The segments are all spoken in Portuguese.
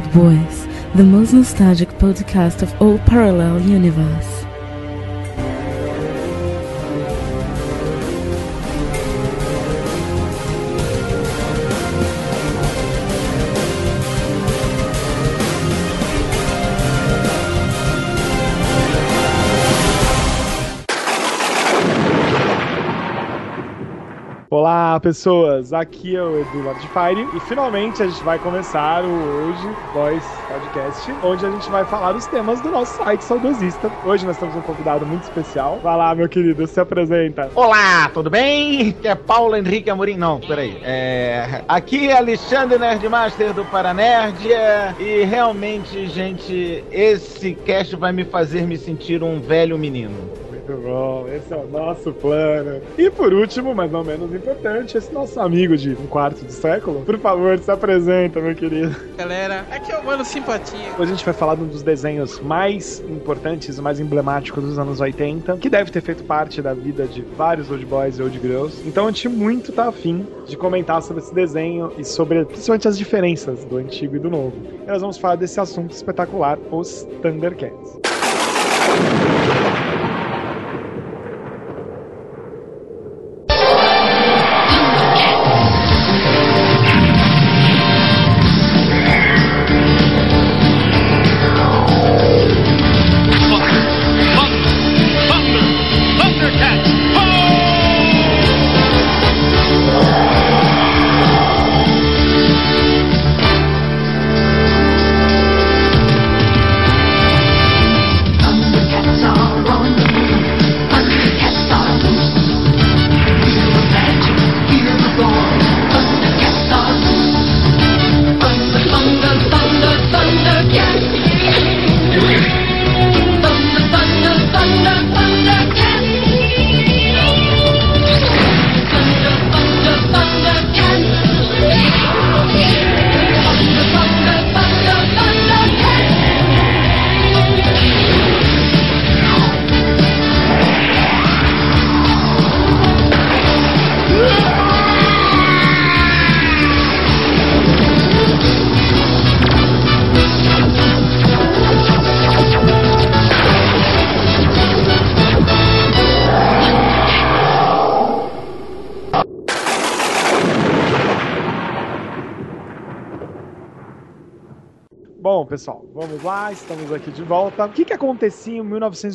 Old Boys, the most nostalgic podcast of all parallel universe. Olá, pessoas! Aqui é o Edu Lord Fire e finalmente a gente vai começar o Hoje Boys Podcast, onde a gente vai falar os temas do nosso site saudosista. Hoje nós temos um convidado muito especial. Vai lá, meu querido, se apresenta. Olá, tudo bem? Aqui é Paulo Henrique Amorim. Não, peraí. Aqui é Alexandre Nerdmaster do Paranerdia e realmente, gente, esse cast vai me fazer me sentir um velho menino. Muito bom, esse é o nosso plano. E por último, mas não menos importante, esse nosso amigo de um quarto de século. Por favor, se apresenta, meu querido. Galera, aqui é o Mano Simpatia. Hoje a gente vai falar de um dos desenhos mais importantes, mais emblemáticos dos anos 80, que deve ter feito parte da vida de vários old boys e old girls. Então a gente muito tá afim de comentar sobre esse desenho e sobre principalmente as diferenças do antigo e do novo. E nós vamos falar desse assunto espetacular, os Thundercats. Bom, pessoal, vamos lá, estamos aqui de volta. O que acontecia em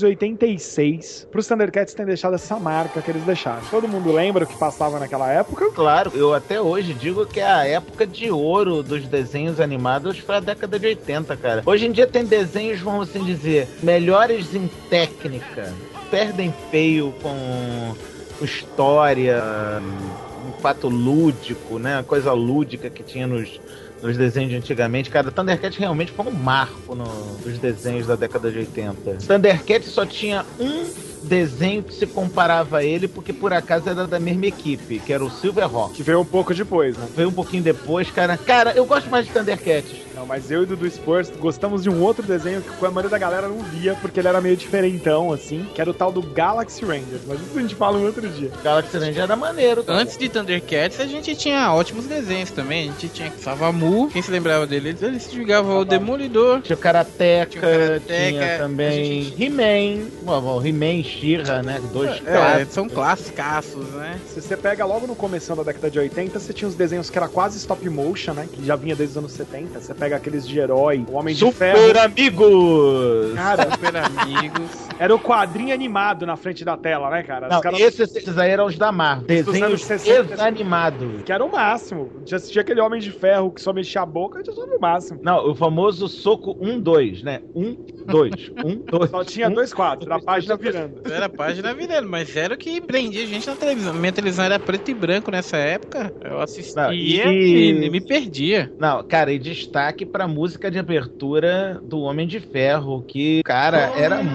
1986 para os Thundercats terem deixado essa marca que eles deixaram? Todo mundo lembra o que passava naquela época? Claro, eu até hoje digo que a época de ouro dos desenhos animados foi a década de 80, cara. Hoje em dia tem desenhos, vamos assim dizer, melhores em técnica, perdem feio com história, um fato lúdico, né? A coisa lúdica que tinha nos desenhos de antigamente. Cara, Thundercats realmente foi um marco nos desenhos da década de 80. Thundercats só tinha um desenho que se comparava a ele, porque por acaso era da mesma equipe, que era o Silverhawk. Que veio um pouco depois, né? Veio um pouquinho depois, cara. Cara, eu gosto mais de Thundercats. Não, mas eu e Dudu Spurs gostamos de um outro desenho que a maioria da galera não via, porque ele era meio diferentão, assim, que era o tal do Galaxy Ranger. Mas isso a gente fala um outro dia. Galaxy Ranger era maneiro. Cara. Antes de Thundercats, a gente tinha ótimos desenhos também. A gente tinha Savamu, quem se lembrava dele? Ele se jogava o Demolidor. Tinha o Karateka, tinha também He-Man. Bom, He-Man e She-Ra, né? Dois clássicos. São classicaços, né? Se você pega logo no começo da década de 80, você tinha os desenhos que era quase stop motion, né? Que já vinha desde os anos 70. Você pega aqueles de herói, o Homem de Ferro. Super Amigos! Cara, Super Amigos. Era o quadrinho animado na frente da tela, né, cara? Não, caras... esses aí eram os da Marvel. Desenhos desanimados. Que era o máximo. Já assistia aquele Homem de Ferro que só mexia a boca, já era o máximo. Não, o famoso soco 1-2, né? 1-2. 1-2. Só tinha 2 quadros, era a página virando. Era a página virando, mas era o que prendia a gente na televisão. Minha televisão era preto e branco nessa época. Eu assistia e me perdia. Não, cara, e destaque pra música de abertura do Homem de Ferro, que, cara, era muito doido.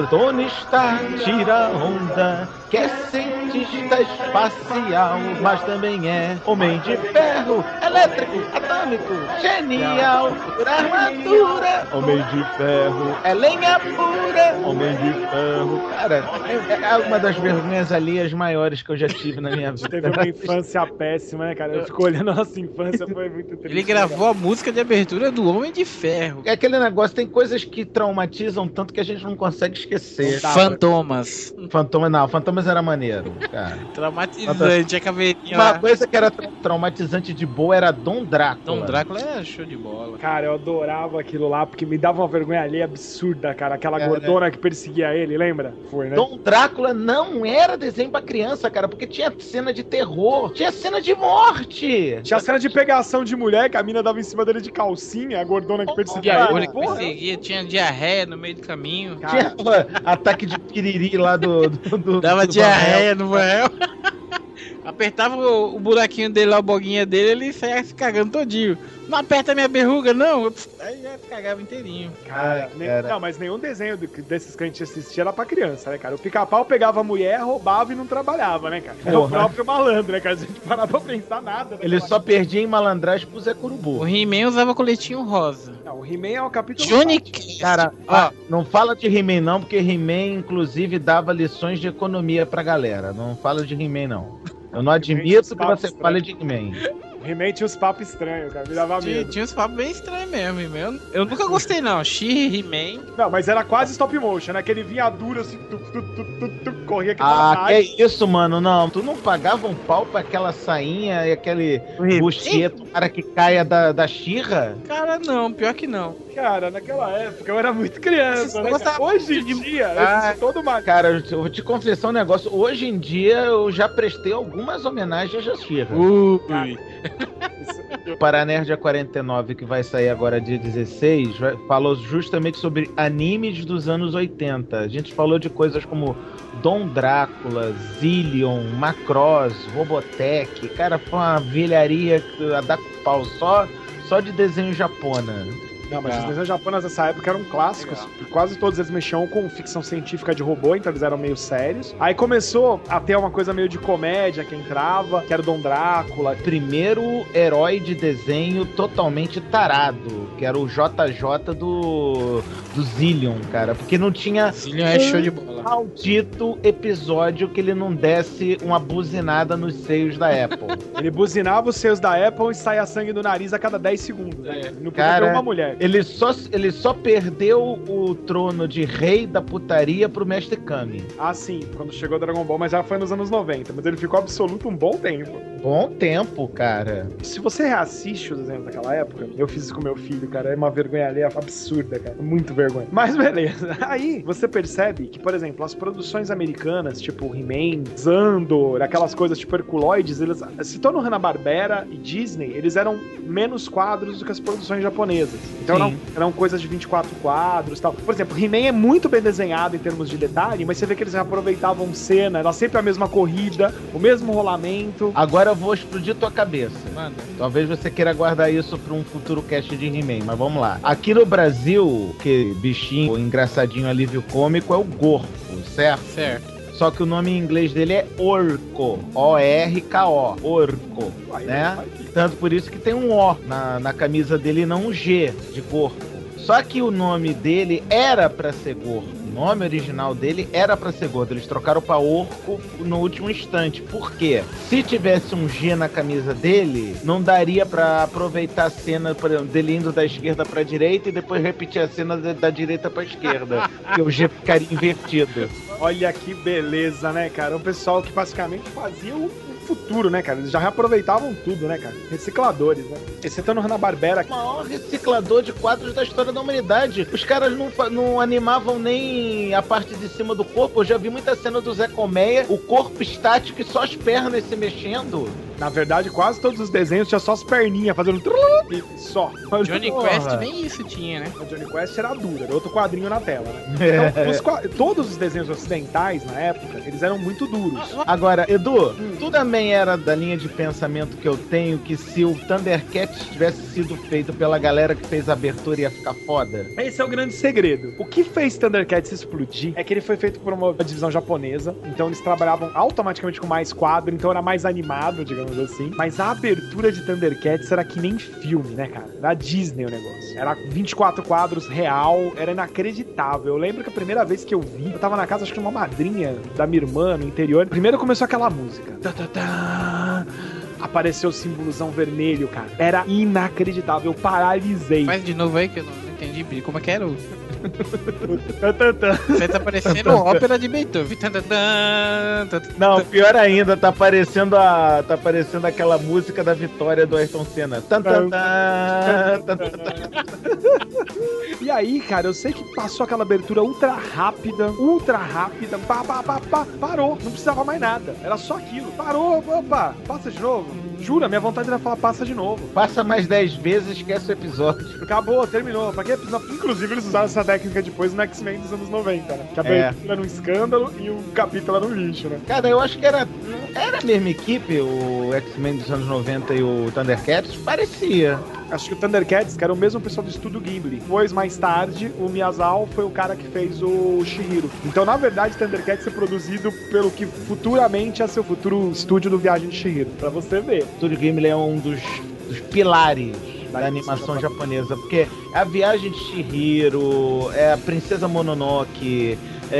Tony Stark tira onda, que é cientista espacial, mas também é homem de ferro, elétrico, atômico, genial, por armadura, homem de ferro, é lenha pura, homem de ferro. Cara, é uma das vergonhas alheias maiores que eu já tive na minha vida. Teve uma infância péssima, né, cara? Eu fico olhando a nossa infância, foi muito triste. Ele gravou a música de abertura do Homem de Ferro. É aquele negócio, tem coisas que traumatizam tanto que a gente não consegue esquecer. Fantomas. Fantomas era maneiro, cara. Traumatizante, a caveirinha Uma lá. coisa que era traumatizante de boa era Dom Drácula. Dom Drácula é show de bola. Cara, eu adorava aquilo lá, porque me dava uma vergonha alheia absurda, cara. Aquela gordona que perseguia ele, lembra? Foi, né? Dom Drácula não era desenho pra criança, cara, porque tinha cena de terror, tinha cena de morte. Tinha cena de pegação de mulher, que a mina dava em cima dele de calcinha, a gordona que perseguia Olha ele. que perseguia, tinha diarreia no meio do caminho. Tinha ataque de piriri lá do Dava do diarreia no Vanel. Apertava o buraquinho dele lá, a boguinha dele, ele saia se cagando todinho. Não aperta minha berruga, não. Aí já cagava inteirinho. Cara, não, mas nenhum desenho desses que a gente assistia era pra criança, né, cara? O Pica-Pau pegava a mulher, roubava e não trabalhava, né, cara? Era o próprio malandro, né, cara? A gente parava pra pensar nada. Né, Ele só perdia em malandragem pro Zé Curubu. O He-Man usava coletinho rosa. Não, o He-Man é um capítulo. Johnny Cara, não fala de He-Man não, porque He-Man inclusive dava lições de economia pra galera. Não fala de He-Man não. Eu não admito que você fale de He-Man. O He-Man tinha uns papos estranhos, cara. Me dava medo. Tinha uns papos bem estranhos mesmo, He-Man. Eu nunca gostei, não. She, He-Man. Não, mas era quase stop motion, né? Que ele vinha duro assim, corria aqui pra que isso, mano? Não, tu não pagava um pau pra aquela sainha e aquele bucheto, cara que caia da xirra? Cara, não. Pior que não. Cara, naquela época eu era muito criança, né? Hoje em dia, todo uma... Cara, eu vou te confessar um negócio. Hoje em dia eu já prestei algumas homenagens à xirra. Ui. O Paranerdia 49, que vai sair agora dia 16, falou justamente sobre animes dos anos 80. A gente falou de coisas como Dom Drácula, Zillion, Macross, Robotech. Cara, foi uma velharia a dar com pau só de desenho japona. Não, mas os desenhos japoneses dessa época eram clássicos. Quase todos eles mexiam com ficção científica de robô, então eles eram meio sérios. Aí começou a ter uma coisa meio de comédia que entrava, que era o Dom Drácula. Primeiro herói de desenho totalmente tarado, que era o JJ do Zillion, cara. Porque não tinha Zillion é show de bola. Maldito episódio que ele não desse uma buzinada nos seios da Apple. Ele buzinava os seios da Apple e saía sangue do nariz a cada 10 segundos. Né? Não podia ter uma mulher. Ele só perdeu o trono de rei da putaria pro Mestre Kami. Ah, sim, quando chegou Dragon Ball, mas já foi nos anos 90. Mas ele ficou absoluto um bom tempo. Bom tempo, cara. Se você reassiste os desenhos daquela época, eu fiz isso com meu filho, cara, é uma vergonha alheia absurda, cara. Muito vergonha. Mas beleza. Aí você percebe que, por exemplo, as produções americanas, tipo He-Man, Zandor, aquelas coisas tipo Herculoides, eles se tornam Hanna-Barbera e Disney, eles eram menos quadros do que as produções japonesas. Então eram coisas de 24 quadros e tal. Por exemplo, He-Man é muito bem desenhado em termos de detalhe, mas você vê que eles aproveitavam cena, era sempre a mesma corrida, o mesmo rolamento. Agora eu vou explodir tua cabeça. Manda. Talvez você queira guardar isso pra um futuro cast de He-Man, mas vamos lá. Aqui no Brasil, que bichinho engraçadinho alívio cômico é o Gorfo, certo? Certo. Só que o nome em inglês dele é Orco. O-R-K-O. Orco. Né? Tanto por isso que tem um O na camisa dele e não um G de corpo. Só que o nome dele era pra ser gordo. O nome original dele era pra ser gordo. Eles trocaram pra Orco no último instante. Por quê? Se tivesse um G na camisa dele, não daria pra aproveitar a cena dele indo da esquerda pra direita e depois repetir a cena da direita pra esquerda. Porque o G ficaria invertido. Olha que beleza, né, cara? O pessoal que basicamente fazia o futuro, né, cara? Eles já reaproveitavam tudo, né, cara? Recicladores, né? Exceto no Hanna-Barbera. O maior reciclador de quadros da história da humanidade. Os caras não animavam nem a parte de cima do corpo. Eu já vi muita cena do Zé Colmeia, o corpo estático e só as pernas se mexendo. Na verdade, quase todos os desenhos tinha só as perninhas fazendo e só. Johnny Quest nem isso tinha, né? O Johnny Quest era duro, era outro quadrinho na tela, né? Então, todos os desenhos ocidentais, na época, eles eram muito duros. Agora, Edu, tu também era da linha de pensamento que eu tenho que se o Thundercats tivesse sido feito pela galera que fez a abertura ia ficar foda? Esse é o grande segredo. O que fez Thundercats explodir é que ele foi feito por uma divisão japonesa, então eles trabalhavam automaticamente com mais quadro, então era mais animado, digamos assim. Mas a abertura de Thundercats era que nem filme, né, cara? Era Disney o negócio. Era 24 quadros real, era inacreditável. Eu lembro que a primeira vez que eu vi, eu tava na casa, acho que uma madrinha da minha irmã no interior. Primeiro começou aquela música. Apareceu o símbolozão vermelho, cara. Era inacreditável, eu paralisei. Faz de novo aí que eu não entendi como é que era o... Você tá parecendo ópera de Beethoven. Não, pior ainda, tá parecendo aquela música da vitória do Ayrton Senna. E aí, cara, eu sei que passou aquela abertura ultra rápida, parou, não precisava mais nada, era só aquilo, parou, opa, passa de novo. Jura, minha vontade era falar, passa de novo. Passa mais 10 vezes e esquece o episódio. Acabou, terminou. Pra que episódio? Inclusive, eles usaram essa técnica depois no X-Men dos anos 90, né? Que a abertura era um escândalo e o capítulo era um lixo, né? Cara, eu acho que era a mesma equipe, o X-Men dos anos 90 e o Thundercats, parecia. Acho que o Thundercats, que era o mesmo pessoal do estúdio Ghibli. Depois, mais tarde, o Miyazaki foi o cara que fez o Chihiro. Então, na verdade, Thundercats é produzido pelo que futuramente é seu futuro estúdio do Viagem de Chihiro. Pra você ver. O estúdio Ghibli é um dos pilares da animação japonesa, porque é a Viagem de Chihiro, é a Princesa Mononoke,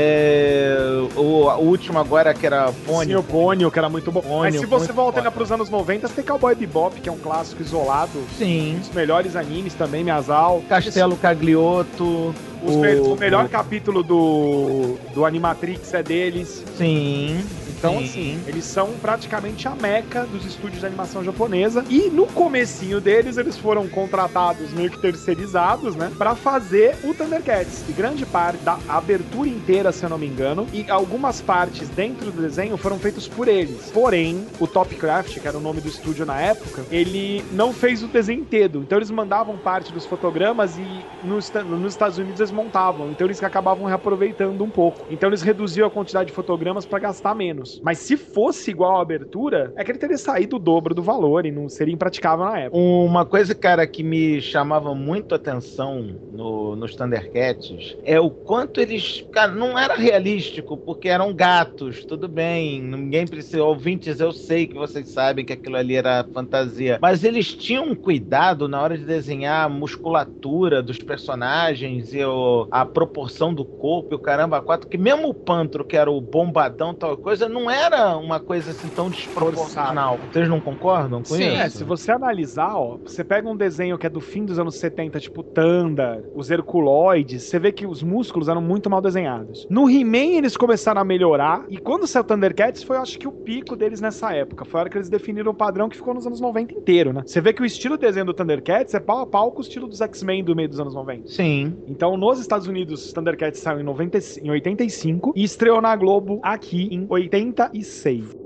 o último agora que era Pônio. Sim, o Pônio, que era muito bom. Pônio, mas se você volta ainda pros anos 90, você tem Cowboy Bebop, que é um clássico isolado. Sim. Um dos melhores animes também, Miyazaki. Castelo Cagliotto. O melhor capítulo do Animatrix é deles. Sim. Então, assim, eles são praticamente a meca dos estúdios de animação japonesa. E no comecinho deles, eles foram contratados, meio que terceirizados, né? Pra fazer o Thundercats. E grande parte da abertura inteira, se eu não me engano, e algumas partes dentro do desenho foram feitos por eles. Porém, o Topcraft, que era o nome do estúdio na época, ele não fez o desenho inteiro. Então, eles mandavam parte dos fotogramas e nos Estados Unidos eles montavam. Então, eles acabavam reaproveitando um pouco. Então, eles reduziam a quantidade de fotogramas pra gastar menos. Mas se fosse igual a abertura, é que ele teria saído o dobro do valor e não seria impraticável na época. Uma coisa, cara, que me chamava muito a atenção nos Thundercats é o quanto eles... Cara, não era realístico, porque eram gatos, tudo bem, ninguém precisa... Ouvintes, eu sei que vocês sabem que aquilo ali era fantasia, mas eles tinham cuidado na hora de desenhar a musculatura dos personagens e a proporção do corpo e o caramba quatro, que mesmo o Pantro, que era o bombadão, tal coisa, não era uma coisa assim tão desproporcional. Vocês não concordam com isso? Se você analisar, ó, você pega um desenho que é do fim dos anos 70, tipo Thunder, os Herculoides, você vê que os músculos eram muito mal desenhados. No He-Man eles começaram a melhorar, e quando saiu Thundercats foi, acho que, o pico deles nessa época. Foi a hora que eles definiram o padrão que ficou nos anos 90 inteiro, né? Você vê que o estilo de desenho do Thundercats é pau a pau com o estilo dos X-Men do meio dos anos 90. Sim. Então, nos Estados Unidos, Thundercats saiu em 85 e estreou na Globo aqui em 86.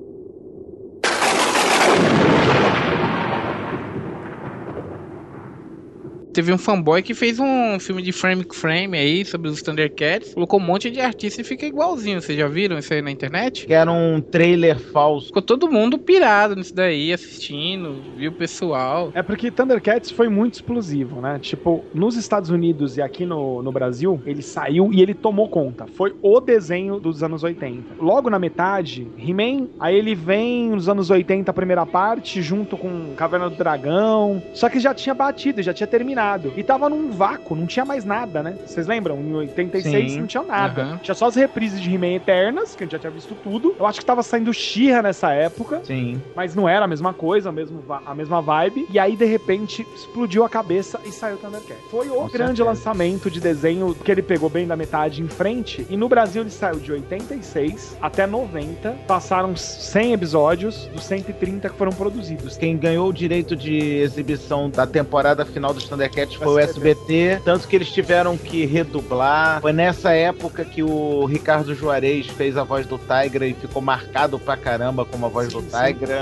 Teve um fanboy que fez um filme de frame to frame aí sobre os Thundercats, colocou um monte de artista e fica igualzinho. Vocês já viram isso aí na internet? Que era um trailer falso. Ficou todo mundo pirado nisso daí, assistindo, viu o pessoal. É porque Thundercats foi muito explosivo, né? Tipo, nos Estados Unidos e aqui no Brasil, ele saiu e ele tomou conta. Foi o desenho dos anos 80. Logo na metade, He-Man, aí ele vem nos anos 80, a primeira parte, junto com Caverna do Dragão. Só que já tinha batido, já tinha terminado. E tava num vácuo, não tinha mais nada, né? Vocês lembram? Em 86 não tinha nada. Uhum. Tinha só as reprises de He-Man Eternas, que a gente já tinha visto tudo. Eu acho que tava saindo She-Ra nessa época. Sim. Mas não era a mesma coisa, a mesma vibe. E aí, de repente, explodiu a cabeça e saiu Thundercats. Foi o grande lançamento de desenho que ele pegou bem da metade em frente. E no Brasil ele saiu de 86 até 90. Passaram 100 episódios dos 130 que foram produzidos. Quem ganhou o direito de exibição da temporada final dos Thundercats foi o SBT, tanto que eles tiveram que redublar. Foi nessa época que o Ricardo Juarez fez a voz do Tigra e ficou marcado pra caramba como a voz do Tigra.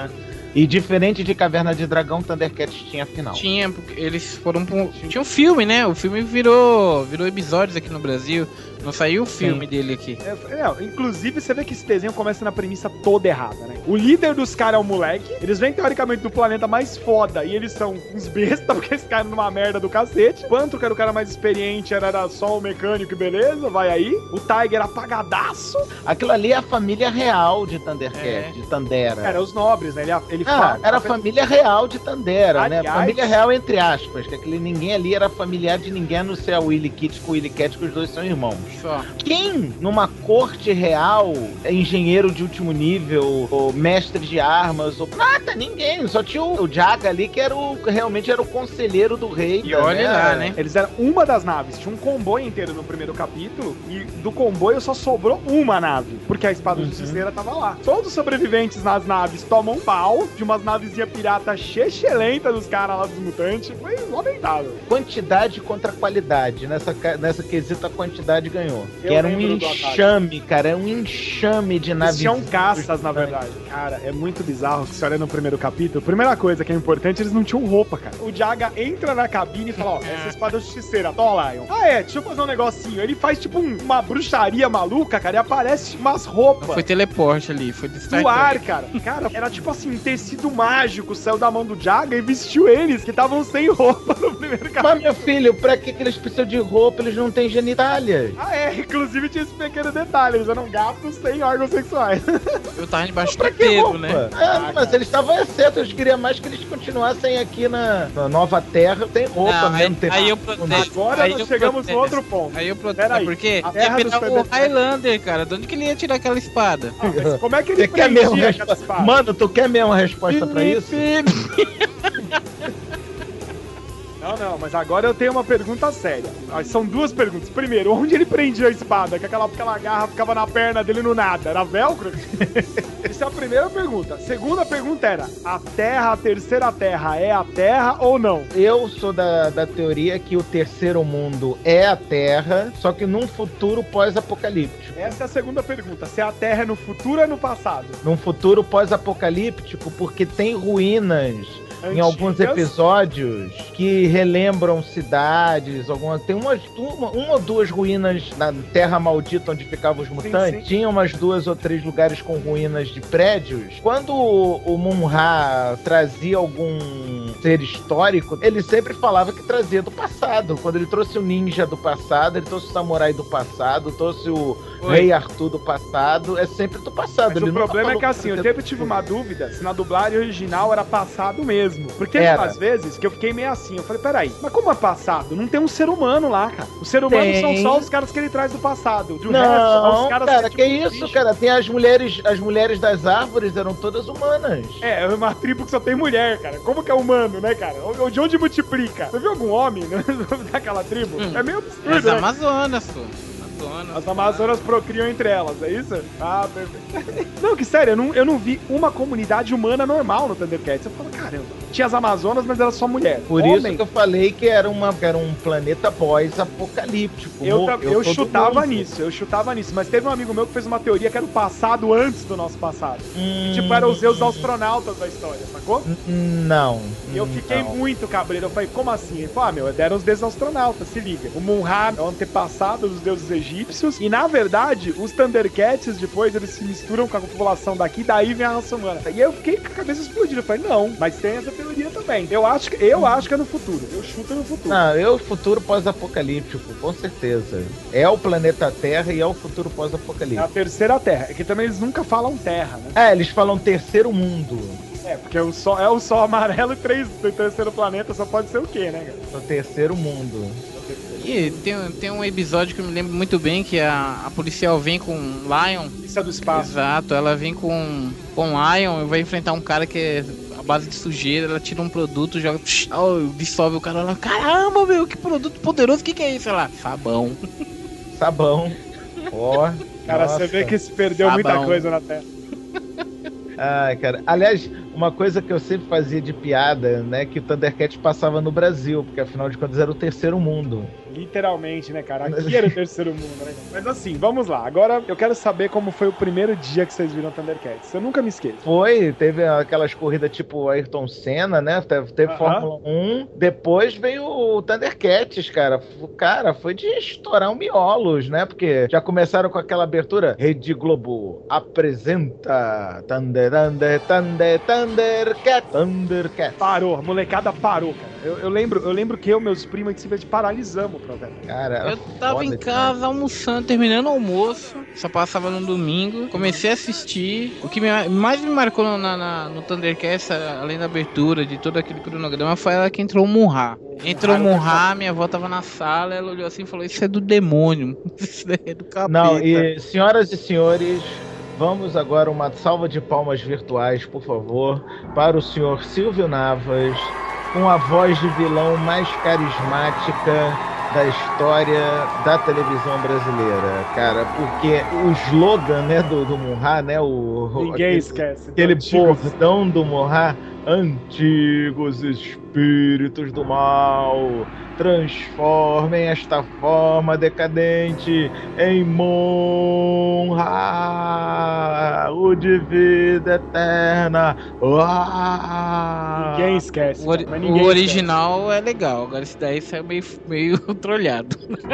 E diferente de Caverna de Dragão, Thundercats tinha final. Tinha, porque eles foram pra tinha um filme, né? O filme virou episódios aqui no Brasil. Não saiu o filme dele aqui. Inclusive, você vê que esse desenho começa na premissa toda errada, né? O líder dos caras é o moleque, eles vêm teoricamente do planeta mais foda e eles são uns bestas, porque eles caem numa merda do cacete. Quanto que era o cara mais experiente, era só o mecânico e beleza, vai aí. O Tiger apagadaço. Aquilo ali é a família real de Thundercat, de Tandera. Era os nobres, né? Era a família real de Tandera, aliás, né? Família real entre aspas, que aquele ninguém ali era familiar de ninguém, a não ser a Willy Kit com o Willy Cat, que os dois são irmãos. Só. Quem numa corte real é engenheiro de último nível, ou mestre de armas, ou nada, ninguém. Só tinha o Jaga ali, que realmente era o conselheiro do rei. E olha lá, né? Eles eram uma das naves. Tinha um comboio inteiro no primeiro capítulo, e do comboio só sobrou uma nave, porque a espada justiceira tava lá. Todos os sobreviventes nas naves tomam pau de umas navezinhas pirata chechelenta dos caras lá dos mutantes. Foi lamentável. Quantidade contra qualidade. Nessa quesita, a quantidade ganhou. Que era um lembro do enxame, cara. Era um enxame de naves. Eles tinham caças, na verdade. Cara, é muito bizarro que você olha no primeiro capítulo. Primeira coisa que é importante, eles não tinham roupa, cara. O Jaga entra na cabine e fala, ó, essa espada justiceira, toma, Lion. Deixa eu fazer um negocinho. Ele faz tipo uma bruxaria maluca, cara, e aparece umas roupas. Não foi teleporte ali, foi do ar, cara. Cara, era tipo assim, tecido mágico, saiu da mão do Jaga e vestiu eles, que estavam sem roupa no primeiro capítulo. Mas, meu filho, pra que eles precisam de roupa? Eles não têm genitálias. Inclusive tinha esse pequeno detalhe, eles eram gatos sem órgãos sexuais. Eu tava embaixo do dedo, né? Mas eles estavam excetos, eles queriam mais que eles continuassem aqui na Nova Terra, sem roupa mesmo. Aí eu protesto. Agora nós chegamos no outro ponto. Aí eu protesto, porque ia pegar o Highlander, cara. De onde que ele ia tirar aquela espada? Mas como é que ele quer mesmo aquela espada? Mano, tu quer mesmo a resposta pra isso? Não, mas agora eu tenho uma pergunta séria. São duas perguntas. Primeiro, onde ele prendia a espada? Que aquela garra ficava na perna dele no nada. Era velcro? Isso é a primeira pergunta. A segunda pergunta era, a terceira terra é a Terra ou não? Eu sou da teoria que o terceiro mundo é a Terra, só que num futuro pós-apocalíptico. Essa é a segunda pergunta. Se a Terra é no futuro ou é no passado? Num futuro pós-apocalíptico, porque tem ruínas antigas, em alguns episódios que relembram cidades, tem uma ou duas ruínas na Terra Maldita onde ficavam os mutantes. Sim. Tinha umas 2 ou 3 lugares com ruínas de prédios. Quando o Mun-Ra trazia algum ser histórico, ele sempre falava que trazia do passado. Quando ele trouxe o ninja do passado, ele trouxe o samurai do passado, trouxe o Rei Arthur do passado, é sempre do passado. Mas ele o problema é que assim, eu sempre tive uma dúvida se na dublagem original era passado mesmo. Porque às vezes que eu fiquei meio assim, eu falei, peraí, mas como é passado? Não tem um ser humano lá, cara. Os seres humanos são só os caras que ele traz do passado. Não, resto, os caras cara, que isso, bicho. Cara? Tem as mulheres das árvores eram todas humanas. É uma tribo que só tem mulher, cara. Como que é humano, né, cara? De onde multiplica? Você viu algum homem daquela tribo? É meio absurdo, as Amazonas, pô. As Amazonas procriam entre elas, é isso? Perfeito. Não, que sério, eu não vi uma comunidade humana normal no Thundercats. Eu falo, caramba, tinha as Amazonas, mas era só mulher. Por isso que eu falei que era um planeta pós-apocalíptico. Eu chutava nisso, mas teve um amigo meu que fez uma teoria que era o passado antes do nosso passado. Tipo, eram os astronautas da história, sacou? Não. Eu fiquei muito cabreiro. Eu falei, como assim? Ele falou, eram os deuses astronautas, se liga. O Mun-Ra é o antepassado dos deuses egípcios, e na verdade, os Thundercats depois eles se misturam com a população daqui, daí vem a raça humana. E aí eu fiquei com a cabeça explodida. Eu falei, não, mas tem essa teoria também. Eu acho que é no futuro. Eu chuto no futuro. Não, o futuro pós-apocalíptico, com certeza. É o planeta Terra e é o futuro pós-apocalíptico. É a terceira Terra. É que também eles nunca falam Terra, né? Eles falam terceiro mundo. Porque o sol amarelo e do terceiro planeta só pode ser o quê, né, cara? O terceiro mundo. E tem um episódio que eu me lembro muito bem, que a policial vem com Lion. Isso é do espaço. Exato, ela vem com Lion e vai enfrentar um cara que é a base de sujeira, ela tira um produto, joga, dissolve o cara lá. Caramba, meu, que produto poderoso, que é isso? Lá, sabão. Cara, nossa. Você vê que se perdeu muita coisa na Terra. Cara, aliás, uma coisa que eu sempre fazia de piada, né, que o Thundercat passava no Brasil, porque afinal de contas era o terceiro mundo. literalmente, né, cara? Aqui era o terceiro mundo, né? Mas assim, vamos lá. Agora eu quero saber como foi o primeiro dia que vocês viram Thundercats. Eu nunca me esqueço. Teve aquelas corridas tipo Ayrton Senna, né? Teve Fórmula 1. Depois veio o Thundercats, cara. Cara, foi de estourar um miolos, né? Porque já começaram com aquela abertura. Rede Globo apresenta Thundercats. Parou, a molecada parou, cara. Eu lembro que meus primos, simplesmente paralisamos o programa. Cara, Eu tava em casa almoçando, terminando o almoço, só passava no domingo, comecei a assistir. O que mais me marcou no Thundercats, além da abertura de todo aquele cronograma, foi ela que entrou o Munra. Entrou o Munra, minha avó tava na sala, ela olhou assim e falou: isso é do demônio, isso é do capeta. Não, e senhoras e senhores, vamos agora uma salva de palmas virtuais, por favor, para o senhor Silvio Navas, com a voz de vilão mais carismática da história da televisão brasileira, cara, porque o slogan, né, do Munra, né, Ninguém esquece. Aquele bordão do Munra: antigos espíritos do mal, transformem esta forma decadente em Munra, o de vida eterna. Ninguém esquece. O original é legal, agora esse daí saiu meio trolhado.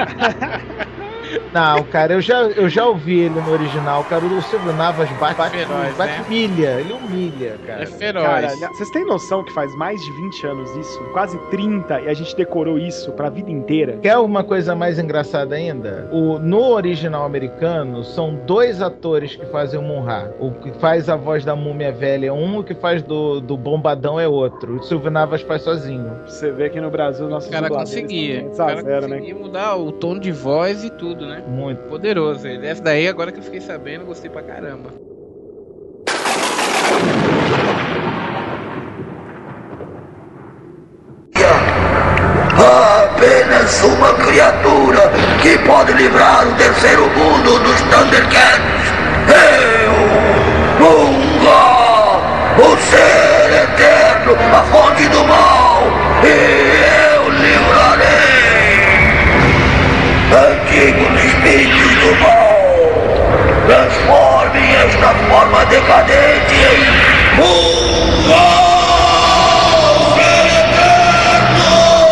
Não, cara, eu já ouvi ele no original, cara. O Silvio Navas bate feroz, né? humilha, ele humilha, cara. É feroz. Cara, vocês têm noção que faz mais de 20 anos isso? Quase 30, e a gente decorou isso pra vida inteira? Quer uma coisa mais engraçada ainda? No original americano, são 2 atores que fazem o Munra. O que faz a voz da múmia velha é um, o que faz do bombadão é outro. O Silvio Navas faz sozinho. Você vê que no Brasil nossos O cara conseguia mudar o tom de voz e tudo, né? Muito. Poderoso ele. Essa daí, agora que eu fiquei sabendo, gostei pra caramba. Apenas uma criatura que pode livrar o terceiro mundo dos Thundercats. Eu, Munra, o ser eterno, a fonte do mal, e eu livrarei. Antigos espíritos do mal, transformem esta forma decadente em Munra, o ser eterno.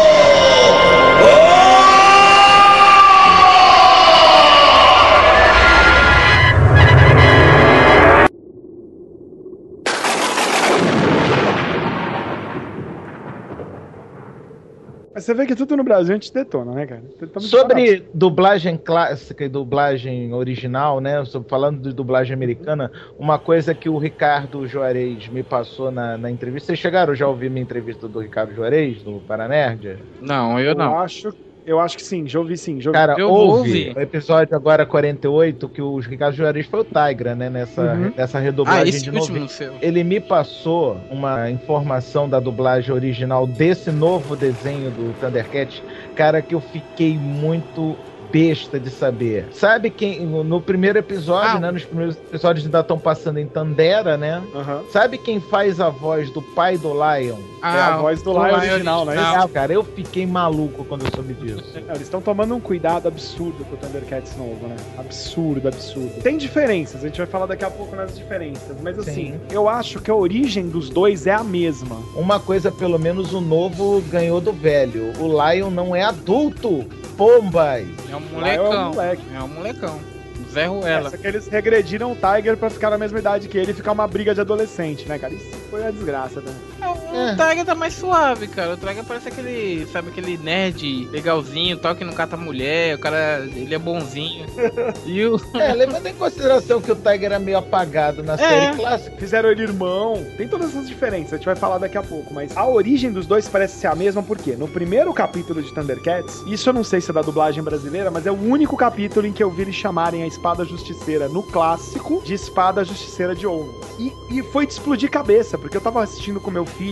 Mas você vê que tudo no Brasil a gente detona, né, cara? Sobre dublagem clássica e dublagem original, né? Falando de dublagem americana, uma coisa que o Ricardo Juarez me passou na entrevista. Vocês chegaram já a ouvir minha entrevista do Ricardo Juarez, do Paranerd? Não, eu não. Eu acho que sim, já ouvi sim. Cara, eu ouve o episódio agora 48, que o Ricardo Juarez foi o Tigra, né? Nessa redublagem esse de último novo. seu. Ele me passou uma informação da dublagem original desse novo desenho do Thundercats, cara, que eu fiquei muito besta de saber. Sabe quem, no primeiro episódio, né? Nos primeiros episódios ainda estão passando em Tandera, né? Sabe quem faz a voz do pai do Lion? É a voz do Lion original, né? Cara, eu fiquei maluco quando eu soube disso. Eles estão tomando um cuidado absurdo com o Thundercats novo, né? Absurdo. Tem diferenças, a gente vai falar daqui a pouco nas diferenças, mas assim, eu acho que a origem dos dois é a mesma. Uma coisa, pelo menos o novo ganhou do velho. O Lion não é adulto. Pombas! É um molecão. É um molecão. Zé Ruela. Só que eles regrediram o Tiger pra ficar na mesma idade que ele e ficar uma briga de adolescente, né, cara? Isso foi a desgraça, né? O Tiger tá mais suave, cara. O Tiger parece aquele, sabe, aquele nerd legalzinho, tal, que não cata mulher. O cara, ele é bonzinho. E o... levando em consideração que o Tiger é meio apagado na série clássica. Fizeram ele irmão. Tem todas essas diferenças, a gente vai falar daqui a pouco. Mas a origem dos dois parece ser a mesma, porque no primeiro capítulo de Thundercats, isso eu não sei se é da dublagem brasileira, mas é o único capítulo em que eu vi eles chamarem a Espada Justiceira no clássico de Espada Justiceira de Ouro. E foi de explodir cabeça, porque eu tava assistindo com meu filho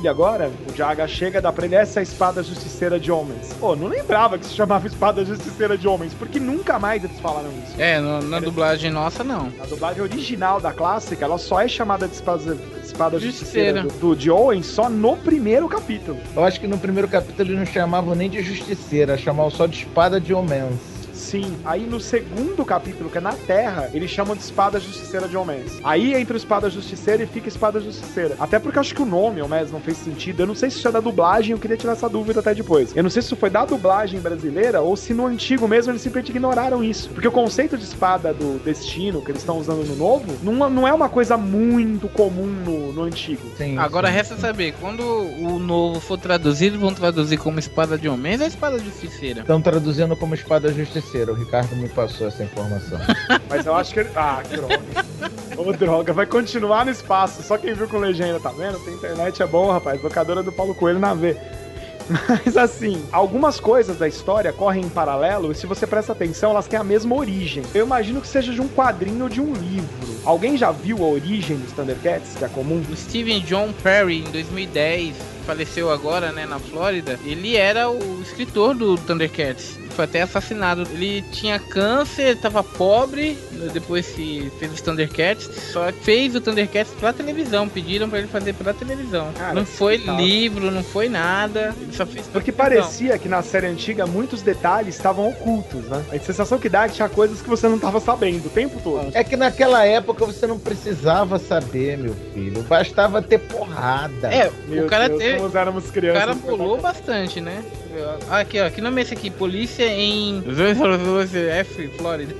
agora, o Jaga chega, dá pra ele essa espada justiceira de homens. Pô, não lembrava que se chamava espada justiceira de homens, porque nunca mais eles falaram isso. Na dublagem nossa, não. A dublagem original da clássica, ela só é chamada de espada justiceira de Owen só no primeiro capítulo. Eu acho que no primeiro capítulo eles não chamavam nem de justiceira, chamavam só de espada de homens. Sim, aí no segundo capítulo, que é na Terra, eles chamam de espada justiceira de Homens. Aí entra o espada justiceira e fica espada justiceira. Até porque eu acho que o nome, Homens, não fez sentido. Eu não sei se isso é da dublagem, eu queria tirar essa dúvida até depois. Eu não sei se isso foi da dublagem brasileira ou se no antigo mesmo eles simplesmente ignoraram isso. Porque o conceito de espada do destino que eles estão usando no novo não é uma coisa muito comum no antigo. Sim, agora resta saber, quando o novo for traduzido, vão traduzir como espada de Homens ou espada justiceira? Estão traduzindo como espada justiceira. O Ricardo me passou essa informação. Mas eu acho que ele... Ah, que droga. Ô, droga, vai continuar no espaço. Só quem viu com legenda, tá vendo? Tem internet, é bom, rapaz. Locadora do Paulo Coelho na V. Mas assim, algumas coisas da história correm em paralelo e se você presta atenção, elas têm a mesma origem. Eu imagino que seja de um quadrinho ou de um livro. Alguém já viu a origem dos Thundercats, que é comum? O Stephen John Perry, em 2010, faleceu agora, né, na Flórida. Ele era o escritor do Thundercats. Foi até assassinado. Ele tinha câncer, tava pobre, depois que fez os Thundercats, só fez o Thundercats pra televisão, pediram pra ele fazer pra televisão. Cara, não foi livro, não foi nada, ele só fez pra porque televisão. Parecia que na série antiga muitos detalhes estavam ocultos, né? A sensação que dá é que tinha coisas que você não tava sabendo o tempo todo. É que naquela época você não precisava saber, meu filho, bastava ter porrada. Meu o cara Deus, teve... como éramos crianças. O cara pulou bastante, né? Aqui, ó, que nome é esse aqui? Polícia em F, Flórida.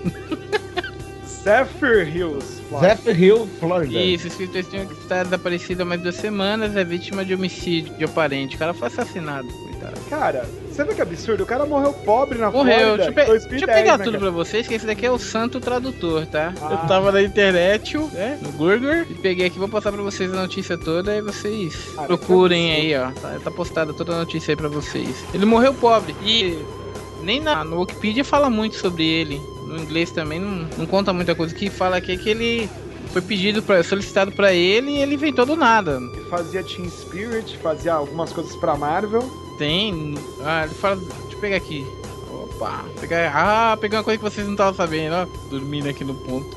Zephyr Hills, Flórida. Isso, escrito tinha que estar desaparecido há mais de 2 semanas, é vítima de homicídio de aparente. O cara foi assassinado, coitado. Cara, você vê que absurdo? O cara morreu pobre na Flórida. Deixa eu pegar tudo pra vocês, que esse daqui é o santo tradutor, tá? Eu tava na internet, né, no Google, e peguei aqui, vou passar pra vocês a notícia toda, e vocês procurem aí, ó. Tá postada toda a notícia aí pra vocês. Ele morreu pobre, e nem no Wikipedia fala muito sobre ele. No inglês também não conta muita coisa. O que fala aqui é que ele foi solicitado pra ele e ele inventou do nada. Ele fazia Team Spirit, fazia algumas coisas pra Marvel. Tem. Ele fala. Deixa eu pegar aqui. Opa. Peguei uma coisa que vocês não estavam sabendo, ó. Dormindo aqui no ponto.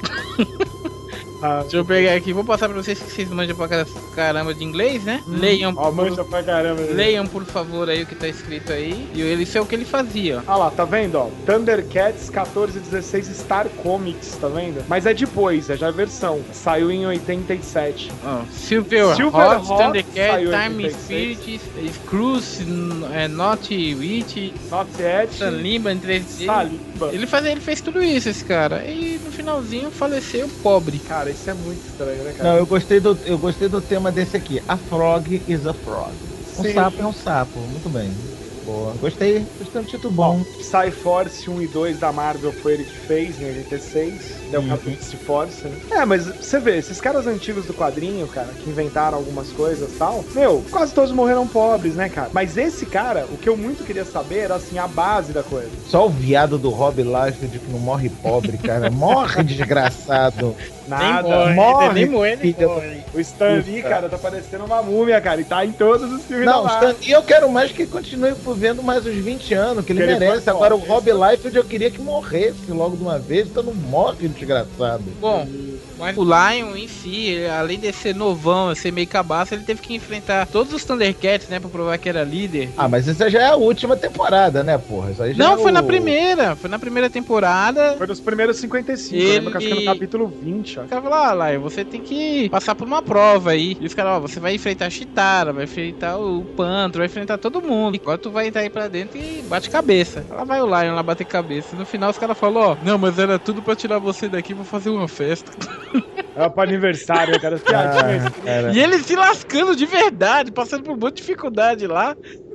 Deixa eu pegar aqui, vou passar pra vocês que vocês manjam pra caramba de inglês, né? Leiam. Manja pra caramba. Leiam, por favor, aí o que tá escrito aí. E isso é o que ele fazia. Lá, tá vendo, ó? Thundercats 1416 Star Comics, tá vendo? Mas é depois, é já a versão. Saiu em 87. Silverhawks, Thundercats, Time Spirit, Screws, Not Witch, Saliba em 3D. Ele fez tudo isso, esse cara. E no finalzinho faleceu pobre. Cara, isso é muito estranho, né, cara? Não, eu gostei do tema desse aqui. A frog is a frog. Um sapo é um sapo. Muito bem. Boa. Gostei do título bom. Psy-Force 1 e 2 da Marvel foi ele que fez em 86. É o capítulo de Psy-Force, né? Mas você vê, esses caras antigos do quadrinho, cara, que inventaram algumas coisas e tal, quase todos morreram pobres, né, cara? Mas esse cara, o que eu muito queria saber era, assim, a base da coisa. Só o viado do Rob Liefeld que não morre pobre, cara. Morre desgraçado. Nada. Morre. O Stan Lee, cara, tá parecendo uma múmia, cara, e tá em todos os filmes da Marvel. Não, Stan Lee eu quero mais que continue vendo mais uns 20 anos, que ele merece. Agora o Rob Liefeld eu queria que morresse logo de uma vez, então não morre, desgraçado. Bom, mas o Lion em si, além de ser novão, ser meio cabaço, ele teve que enfrentar todos os Thundercats, né, pra provar que era líder. Mas essa já é a última temporada, né, porra? Isso aí já não, foi na primeira temporada. Foi nos primeiros 55, eu lembro que acho que no capítulo 20, ó. O cara falou, Lion, você tem que passar por uma prova aí. E os caras, você vai enfrentar a Chitara, vai enfrentar o Panther, vai enfrentar todo mundo. Agora tu vai entrar aí pra dentro e bate cabeça. Lá vai o Lion lá bater cabeça. No final os caras falaram, não, mas era tudo pra tirar você daqui pra fazer uma festa. Era pro aniversário, cara. E ele se lascando de verdade, passando por um monte de dificuldade lá.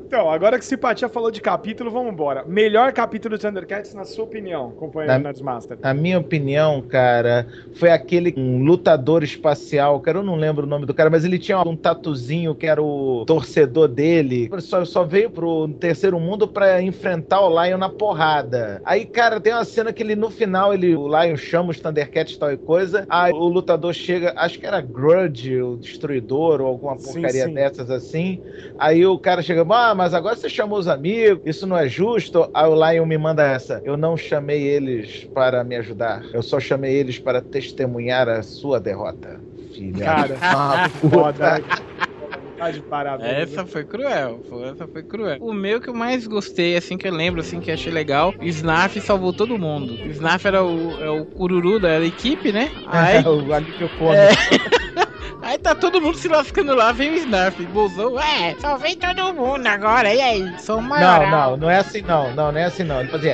Então, agora que Simpatia falou de capítulo, vamos embora. Melhor capítulo de Thundercats, na sua opinião, companheiro Nerdmaster? Na minha opinião, cara, foi aquele lutador espacial, cara, eu não lembro o nome do cara, mas ele tinha um tatuzinho que era o torcedor dele. Só veio pro terceiro mundo pra enfrentar o Lion na porrada. Aí, cara, tem uma cena que ele, no final, o Lion chama os Thundercats e tal e coisa. Aí o lutador chega, acho que era Grudge, o Destruidor, ou alguma porcaria dessas assim. Aí o cara chega, mas agora você chamou os amigos, isso não é justo. Aí o Lion me manda essa: eu não chamei eles para me ajudar, eu só chamei eles para testemunhar a sua derrota, filha. Cara, foda. Tá de parabéns. Essa foi cruel. O meu que eu mais gostei, assim, que eu lembro, assim, que achei legal, Snarf salvou todo mundo. Snarf era o cururu da equipe, né? Aí, o alívio cômico. Aí tá todo mundo se lascando lá, vem o Snarf, bolsou, salvei todo mundo agora, e aí? Sou o maior. Não é assim não, não é assim não. Ele fazia...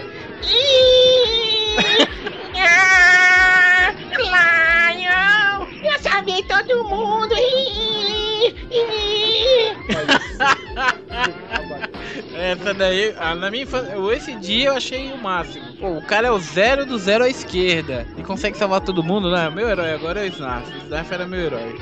Lion, eu salvei todo mundo. Essa daí, na minha infância, esse dia eu achei o máximo. Pô, o cara é o 0 do 0 à esquerda e consegue salvar todo mundo, né? Meu herói agora é o Snarf. O Snarf era meu herói.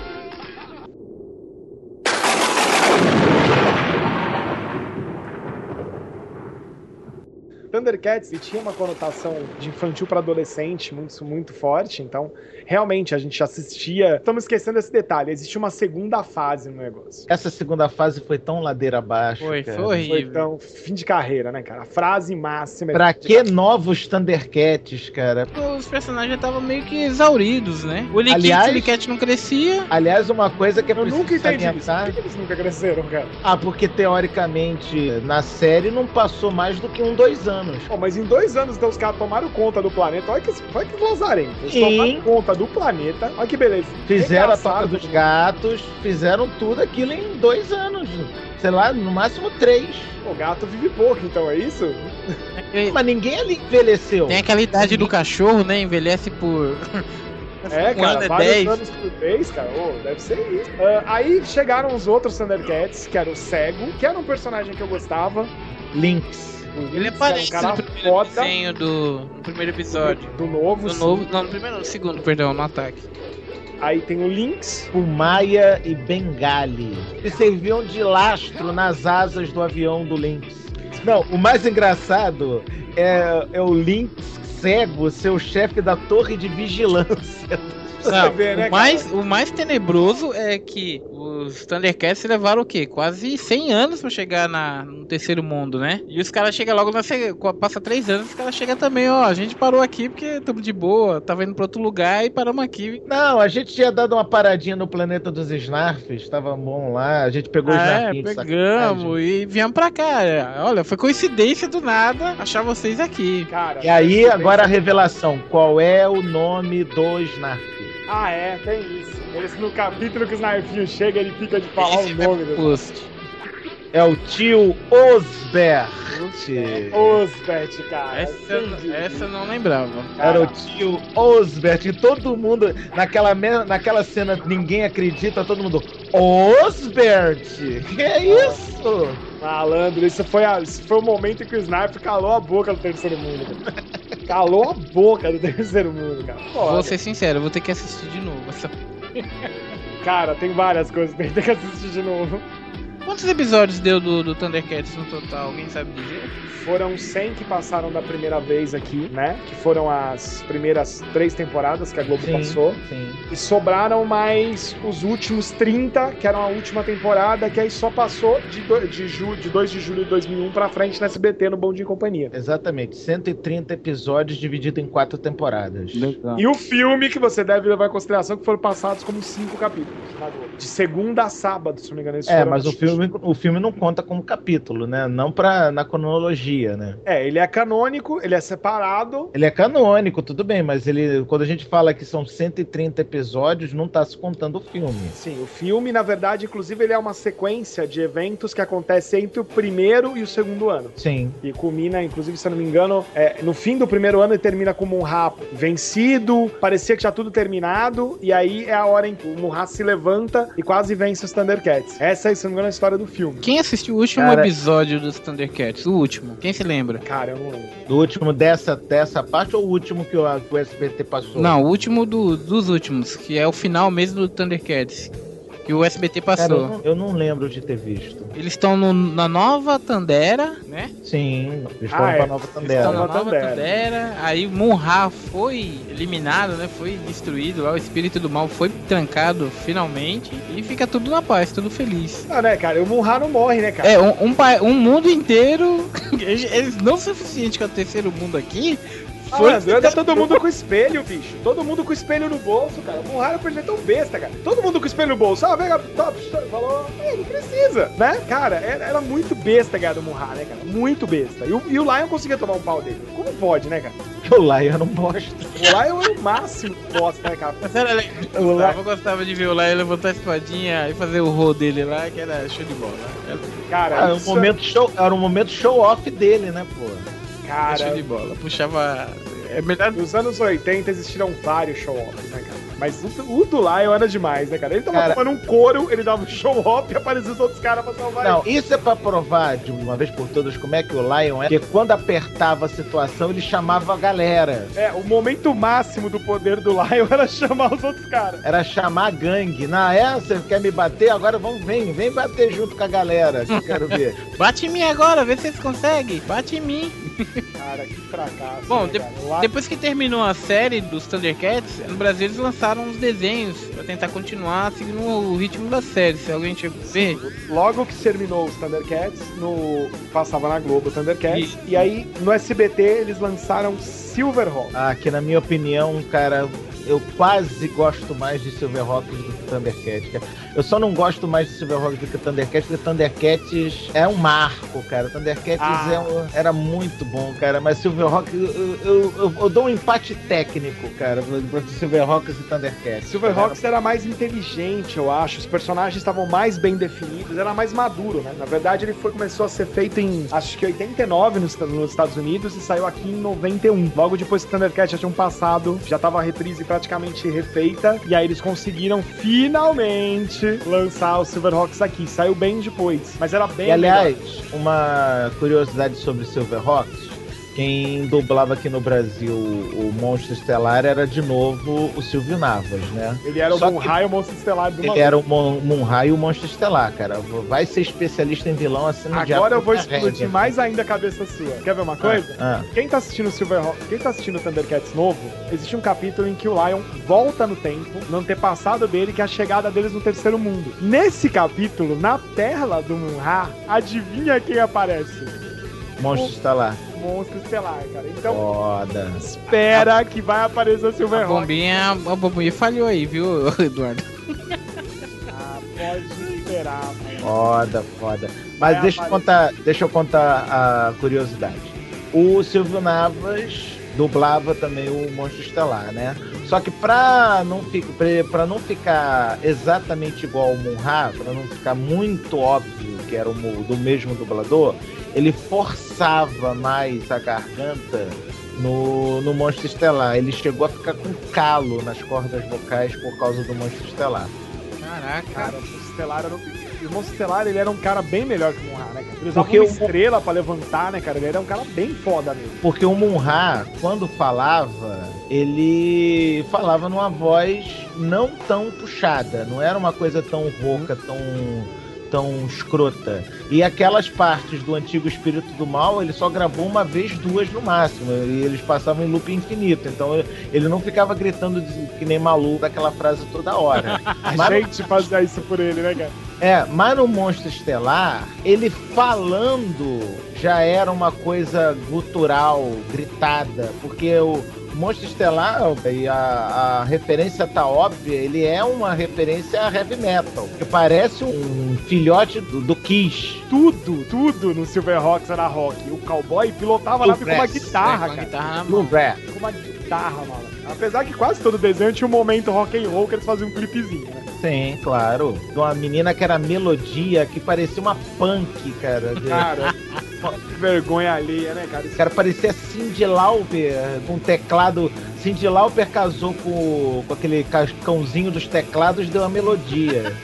Thundercats tinha uma conotação de infantil para adolescente muito forte, então realmente a gente assistia. Estamos esquecendo esse detalhe, existe uma segunda fase no negócio. Essa segunda fase foi tão ladeira abaixo. Foi horrível. Foi tão fim de carreira, né, cara? A frase máxima. Pra que novos Thundercats, cara? Os personagens já estavam meio que exauridos, né? O Cat não crescia. Aliás, uma coisa que eu nunca entendi isso. Por que eles nunca cresceram, cara? Porque teoricamente na série não passou mais do que 2 anos. Mas em 2 anos, então, os caras tomaram conta do planeta. Olha que lazarento. Eles tomaram conta do planeta. Olha que beleza. Fizeram a Toca dos Gatos, fizeram tudo aquilo em 2 anos. Sei lá, no máximo 3. O gato vive pouco, então, é isso? Mas ninguém ali envelheceu. Tem aquela idade do cachorro, né? Envelhece por... cara, vários anos por vez, cara. Deve ser isso. Aí chegaram os outros Thundercats, que era o Cego, que era um personagem que eu gostava. Lynx. Ele aparece no primeiro desenho no primeiro episódio. Do novo? Não, no primeiro não, no segundo, perdão, no ataque. Aí tem o Lynx, o Maia e Bengali, que serviam de lastro nas asas do avião do Lynx. Não, o mais engraçado é o Lynx cego, seu chefe da torre de vigilância. Não, vê, né, o mais tenebroso é que os Thundercats levaram o quê? Quase 100 anos pra chegar no terceiro mundo, né? E os caras chegam logo, passa 3 anos, os caras chegam também, a gente parou aqui porque estamos de boa, tava indo pra outro lugar e paramos aqui. Não, a gente tinha dado uma paradinha no planeta dos Snarfs, tava bom lá, a gente pegou os Snarfinhos. Pegamos e viemos pra cá. Olha, foi coincidência do nada achar vocês aqui. Cara, e aí, agora a revelação, qual é o nome do Snarf? Tem isso. No capítulo que o Snarfinho chega, ele fica de falar o nome do post. É o tio Osbert. Osbert, cara. Essa eu não lembrava. Era o tio Osbert. E todo mundo, naquela cena, ninguém acredita, todo mundo, Osbert? Que é isso? Malandro, isso foi o momento em que o Snarf calou a boca do terceiro mundo. Calou a boca do terceiro mundo, cara. Foda. Vou ser sincero, eu vou ter que assistir de novo. Cara, tem várias coisas que tem que assistir de novo. Quantos episódios deu do Thundercats no total? Alguém sabe dizer? Foram 100 que passaram da primeira vez aqui, né? Que foram as primeiras 3 temporadas que a Globo passou. Sim. E sobraram mais os últimos 30, que eram a última temporada, que aí só passou de 2 de julho de 2001 pra frente na SBT, no Bom Dia e Companhia. Exatamente. 130 episódios dividido em 4 temporadas. Legal. E o filme que você deve levar em consideração que foram passados como 5 capítulos na Globo. De segunda a sábado, se não me engano. Mas o filme não conta como capítulo, né? Não na cronologia, né? Ele é canônico, ele é separado. Ele é canônico, tudo bem, mas quando a gente fala que são 130 episódios, não tá se contando o filme. Sim, o filme, na verdade, inclusive, ele é uma sequência de eventos que acontecem entre o primeiro e o segundo ano. Sim. E culmina, inclusive, se eu não me engano, no fim do primeiro ano ele termina com o Munra vencido, parecia que já tudo terminado, e aí é a hora em que o Munra se levanta e quase vence os Thundercats. Essa, se não me engano, é a história história do filme. Quem assistiu o último episódio dos Thundercats? O último. Quem se lembra? Cara, eu não lembro. Do último dessa parte ou o último que o SBT passou? Não, o último dos últimos, que é o final mesmo do Thundercats. Que o SBT passou. Cara, eu não lembro de ter visto. Eles estão na nova Tandera, né? Sim, eles estão pra nova Tandera. Estão na nova Tandera. Aí Munra foi eliminado, né? Foi destruído lá. O espírito do mal foi trancado finalmente. E fica tudo na paz, tudo feliz. Não, né, cara? O Munra não morre, né, cara? É, um mundo inteiro. Eles não o suficiente que é o terceiro mundo aqui. Anda todo mundo com espelho, bicho. Todo mundo com espelho no bolso, cara. O Munra é tão besta, cara. Todo mundo com espelho no bolso. Vem, falou, não precisa, né? Cara, era muito besta, cara, do Munra, né, cara? Muito besta. E o Lion conseguia tomar um pau dele. Como pode, né, cara? O Lion era um bosta. O Lion era o máximo bosta, né, cara? Mas era legal. Eu gostava de ver o Lion levantar a espadinha e fazer o roll dele lá, que era show de bola. Cara, era um momento show off dele, né, pô? Cara, show de bola. Puxava. É melhor. Nos anos 80 existiram vários show-offs, né, cara? Mas o do Lion era demais, né, cara? Ele tava tomando um couro, ele dava um show-off e aparecia os outros caras pra salvar ele. Não, isso é pra provar de uma vez por todas como é que o Lion é. Porque quando apertava a situação, ele chamava a galera. É, o momento máximo do poder do Lion era chamar os outros caras. Era chamar a gangue. Você quer me bater? Agora vem bater junto com a galera, que eu quero ver. Bate em mim agora, vê se vocês conseguem. Bate em mim. Cara, que fracasso. Bom, né, depois que terminou a série dos Thundercats, no Brasil eles lançaram uns desenhos pra tentar continuar seguindo o ritmo da série. Se alguém chegou a ver. Logo que terminou os Thundercats, passava na Globo Thundercats. E aí, no SBT, eles lançaram Silverhawks. Que na minha opinião, cara, eu quase gosto mais de Silverhawks do que Thundercats, cara. Eu só não gosto mais de Silverhawks do que Thundercats, porque Thundercats é um marco, cara. Thundercats era muito bom, cara. Mas Silverhawks, eu dou um empate técnico, cara, pra Silverhawks e Thundercats. Silverhawks era mais inteligente, eu acho. Os personagens estavam mais bem definidos, era mais maduro, né? Na verdade, ele começou a ser feito em, acho que 89 nos Estados Unidos e saiu aqui em 91. Logo depois que Thundercats já tinham passado, já tava a reprise praticamente refeita, e aí eles conseguiram finalmente lançar o Silverhawks aqui. Saiu bem depois, mas era bem aliás, melhor. Uma curiosidade sobre Silverhawks: quem dublava aqui no Brasil o Monstro Estelar era de novo o Silvio Navas, né? Ele era o Munra e o Monstro Estelar do Ele era o Munra e o Monstro Estelar, cara. Vai ser especialista em vilão assim no Agora eu vou explodir mais ainda a cabeça sua. Quer ver uma coisa? Quem tá assistindo quem tá assistindo o Thundercats novo, existe um capítulo em que o Lion volta no tempo, no antepassado dele, que é a chegada deles no terceiro mundo. Nesse capítulo, na tela do Munra, adivinha quem aparece? Monstro Estelar. Monstro Estelar, cara. Então, foda. Espera que vai aparecer o Silverhawks. A bombinha falhou aí, viu, Eduardo? Pode esperar, mano. Foda. Mas deixa eu contar a curiosidade. O Silvio Navas dublava também o Monstro Estelar, né? Só que pra não ficar exatamente igual ao Munra, pra não ficar muito óbvio que era do mesmo dublador, ele forçava mais a garganta no Monstro Estelar. Ele chegou a ficar com calo nas cordas vocais por causa do Monstro Estelar. Caraca. Cara, o Monstro Estelar, ele era um cara bem melhor que o Munra, né, cara? Ele usava uma estrela pra levantar, né, cara? Ele era um cara bem foda mesmo. Porque o Munra, quando falava, ele falava numa voz não tão puxada. Não era uma coisa tão rouca, tão escrota. E aquelas partes do antigo Espírito do Mal, ele só gravou uma vez, duas no máximo. E eles passavam em loop infinito. Então ele não ficava gritando que nem maluco daquela frase toda hora. A gente fazia isso por ele, né, cara? Mas no Monstro Estelar, ele falando já era uma coisa gutural, gritada. Porque o Monstro Estelar, e a referência tá óbvia, ele é uma referência a heavy metal, que parece um filhote do Kiss. Tudo no Silverhawks era rock. O cowboy pilotava a nave com uma guitarra, cara. Com uma guitarra, mano. Apesar que quase todo desenho tinha um momento rock and roll que eles faziam um clipezinho, né? Sim, claro. De uma menina que era melodia, que parecia uma punk, cara. Cara, que vergonha alheia, né, cara? Cara, parecia Cyndi Lauper com teclado. Cyndi Lauper casou com aquele cãozinho dos teclados e deu uma melodia.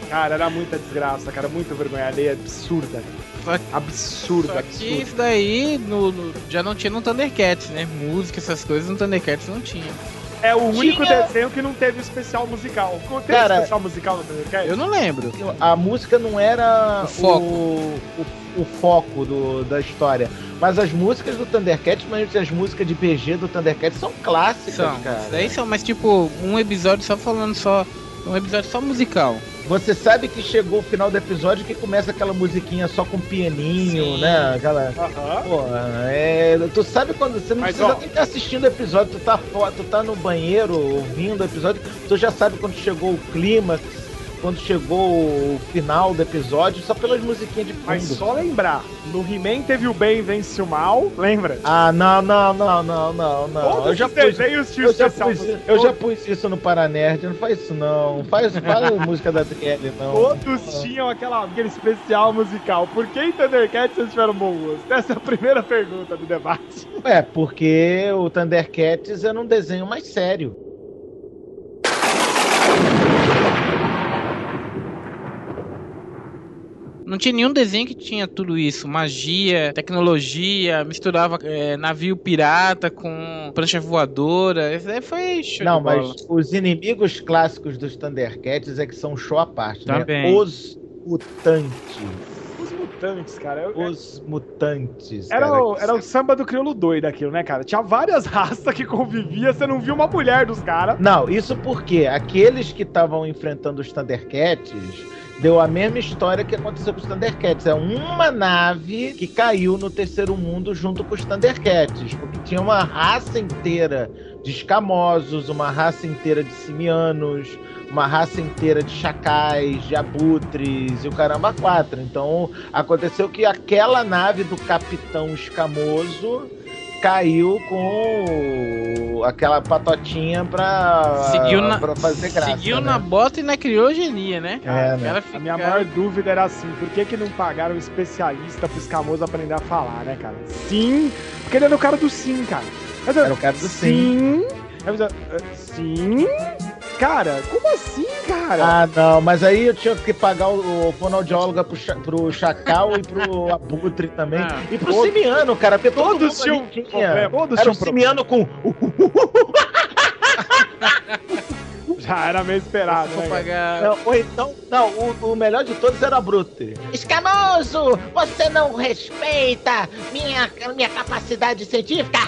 Cara, era muita desgraça, cara, muita vergonha alheia, absurda. Absurda, Só que isso daí já não tinha no Thundercats, né? Música, essas coisas no Thundercats não tinha. É o único desenho que não teve especial musical. Não teve especial musical no Thundercats? Eu não lembro. A música não era o foco da história. Mas as músicas do Thundercats, mas as músicas de PG do Thundercats são clássicas, cara. Daí são, mas tipo, um episódio só falando só. Um episódio só musical. Você sabe que chegou o final do episódio que começa aquela musiquinha só com pianinho, sim, né? Aquela. Tu sabe quando você não precisa nem estar assistindo o episódio, tu tá no banheiro ouvindo o episódio, tu já sabe quando chegou o clímax, quando chegou o final do episódio, só pelas musiquinhas de fundo. Mas só lembrar, no He-Man teve o bem vence o mal, lembra? Ah, não. Eu já pus isso no Paranerd, não faz isso não. Faz a música da Adriele, não. Todos tinham aquele especial musical. Por que em Thundercats vocês tiveram bom gosto? Essa é a primeira pergunta do debate. Porque o Thundercats era um desenho mais sério. Não tinha nenhum desenho que tinha tudo isso. Magia, tecnologia, misturava navio pirata com prancha voadora. Isso daí foi show. Não, mas os inimigos clássicos dos Thundercats é que são show à parte, também, né? Os mutantes. Os mutantes, cara. Os mutantes. Era o samba do crioulo doido aquilo, né, cara? Tinha várias raças que conviviam, você não viu uma mulher dos caras. Não, isso porque aqueles que estavam enfrentando os Thundercats deu a mesma história que aconteceu com os Thundercats. É uma nave que caiu no terceiro mundo junto com os Thundercats, porque tinha uma raça inteira de escamosos, uma raça inteira de simianos, uma raça inteira de chacais, de abutres e o caramba 4. Então aconteceu que aquela nave do Capitão Escamoso caiu com aquela patotinha pra fazer graça. Seguiu na bota e na criogenia, né? A minha maior dúvida era assim, por que não pagaram um especialista pro Escamoso aprender a falar, né, cara? Sim, porque ele era o cara do sim, cara. Era o cara do sim. Sim. Cara, como assim, cara? Ah, não, mas aí eu tinha que pagar o fonoaudiólogo pro Chacal e pro Abutre também. E pro Simiano, cara, porque todos tinham era um Simiano com... Já era meio esperado, né? Pagar... o melhor de todos era o Abutre. Escamoso, você não respeita minha capacidade científica?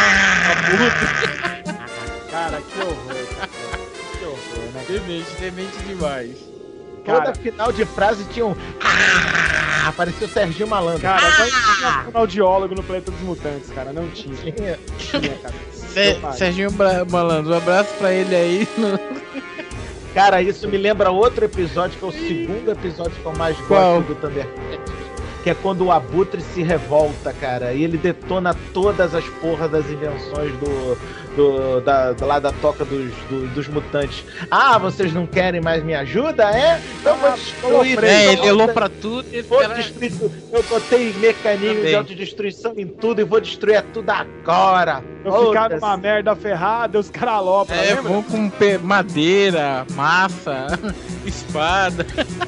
Cara, que horror, cara. Demente demais. Toda final de frase tinha um... Parecia o Serginho Malandro. Cara, não tinha fonoaudiólogo no Planeta dos Mutantes, cara. Não tinha. Cara. Serginho Malandro, um abraço pra ele aí. Cara, isso me lembra outro episódio, que é o segundo episódio que eu mais gosto do Thundercats, que é quando o Abutre se revolta, cara, e ele detona todas as porras das invenções lá da toca dos mutantes. Ah, vocês não querem mais minha ajuda, é? Então vou destruir. Ele olhou pra tudo e destruir tudo. Eu botei mecanismo de autodestruição em tudo e vou destruir tudo agora. Eu ficar numa merda ferrada, os caras alopram, lembra? Vão com madeira, massa, espada.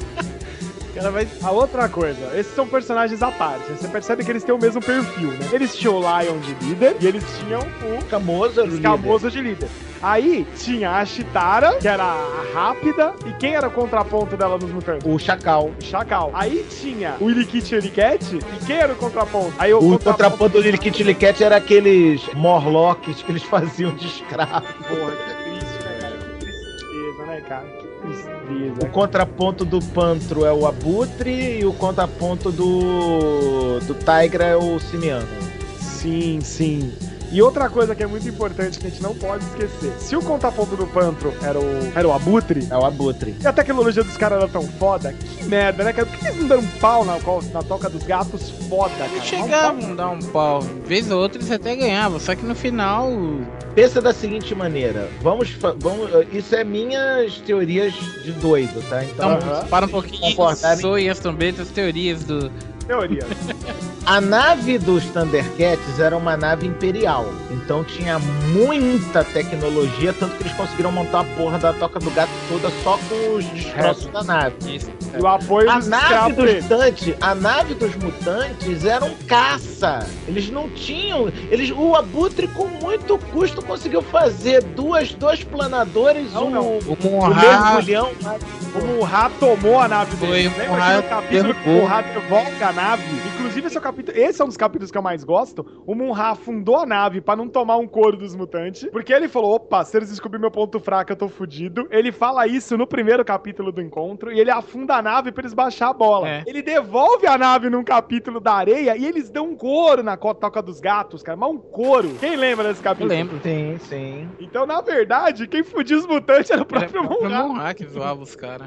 A outra coisa, esses são personagens à parte. Você percebe que eles têm o mesmo perfil, né? Eles tinham o Lion de líder e eles tinham o Escamoso de líder. Aí tinha a Chitara, que era a rápida, e quem era o contraponto dela nos mutantes? O Chacal. Aí tinha o Ilikit e o Ilicat, e quem era o contraponto? Aí o contraponto do Ilikit e Ilicat era aqueles Morlocks que eles faziam de escravo. Porra, que triste, né, cara? Que tristeza, né, cara? O contraponto do Pantro é o Abutre e o contraponto do Tigra é o Simiano. Sim. E outra coisa que é muito importante que a gente não pode esquecer: se o contraponto do Pantro era o Abutre, é o Abutre. E a tecnologia dos caras era tão foda, que merda, né, cara? Por que eles não deram um pau na toca dos gatos foda, cara? Eles chegavam a dar um pau. Vez ou outra eles até ganhavam, só que no final... Pensa da seguinte maneira, vamos isso é minhas teorias de doido, tá? Então para um pouquinho, soem as trombetas, teorias do... Teorias. A nave dos Thundercats era uma nave imperial, então tinha muita tecnologia, tanto que eles conseguiram montar a porra da Toca do Gato toda só com os destroços da nave. Isso. E o apoio A dos nave escravos dos deles. mutantes, a nave dos mutantes era um caça. Eles não tinham, o Abutre com muito custo conseguiu fazer dois planadores, Não, não. O um Monra mergulhão. O Munra tomou a nave Foi, dele. o Lembra Munra que no capítulo que o derrubou. Munra devolve a nave? Inclusive, esse é um dos capítulos que eu mais gosto. O Munra afundou a nave pra não tomar um couro dos mutantes. Porque ele falou, opa, se eles descobrirem meu ponto fraco, eu tô fudido. Ele fala isso no primeiro capítulo do encontro. E ele afunda a nave pra eles baixar a bola. É. Ele devolve a nave num capítulo da areia e eles dão um couro na Toca dos Gatos, cara. Mas um couro. Quem lembra desse Eu capítulo? lembro. Sim, sim. Então, na verdade, quem fudia os mutantes era o Era próprio o próprio Munra. Monra que zoava os caras.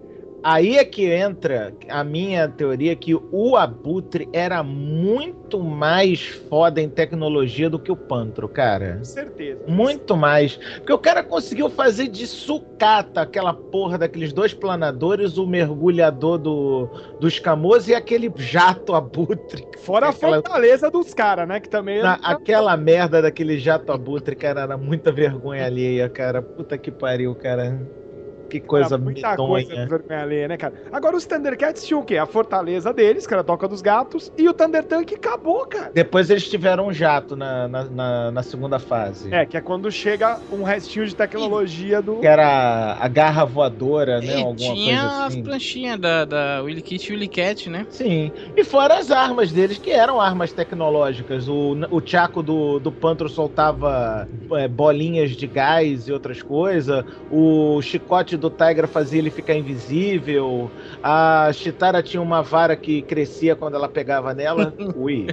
Aí é que entra a minha teoria que o Abutre era muito mais foda em tecnologia do que o Pantro, cara. Com certeza. Muito mais. Porque o cara conseguiu fazer de sucata aquela porra daqueles dois planadores, o mergulhador do escamoso e aquele jato Abutre. Fora a Aquela- fortaleza dos caras, né? Que também Aquela merda daquele jato Abutre, cara, era muita vergonha alheia, cara. Puta que pariu, cara. Que coisa muita coisa medonha. de vergonha alheia, né, cara? Agora, os Thundercats tinham o quê? A fortaleza deles, que era a Toca dos Gatos, e o Thunder Tank acabou, cara. Depois eles tiveram um jato na segunda fase. É, que é quando chega um restinho de tecnologia do... Que era a garra voadora, né? E Alguma tinha coisa as assim. planchinhas da Willy Kit e Willy Cat, né? Sim. E fora as armas deles, que eram armas tecnológicas. O Chaco do Pantro soltava bolinhas de gás e outras coisas. O chicote do Tigra fazia ele ficar invisível. A Chitara tinha uma vara que crescia quando ela pegava nela. Ui.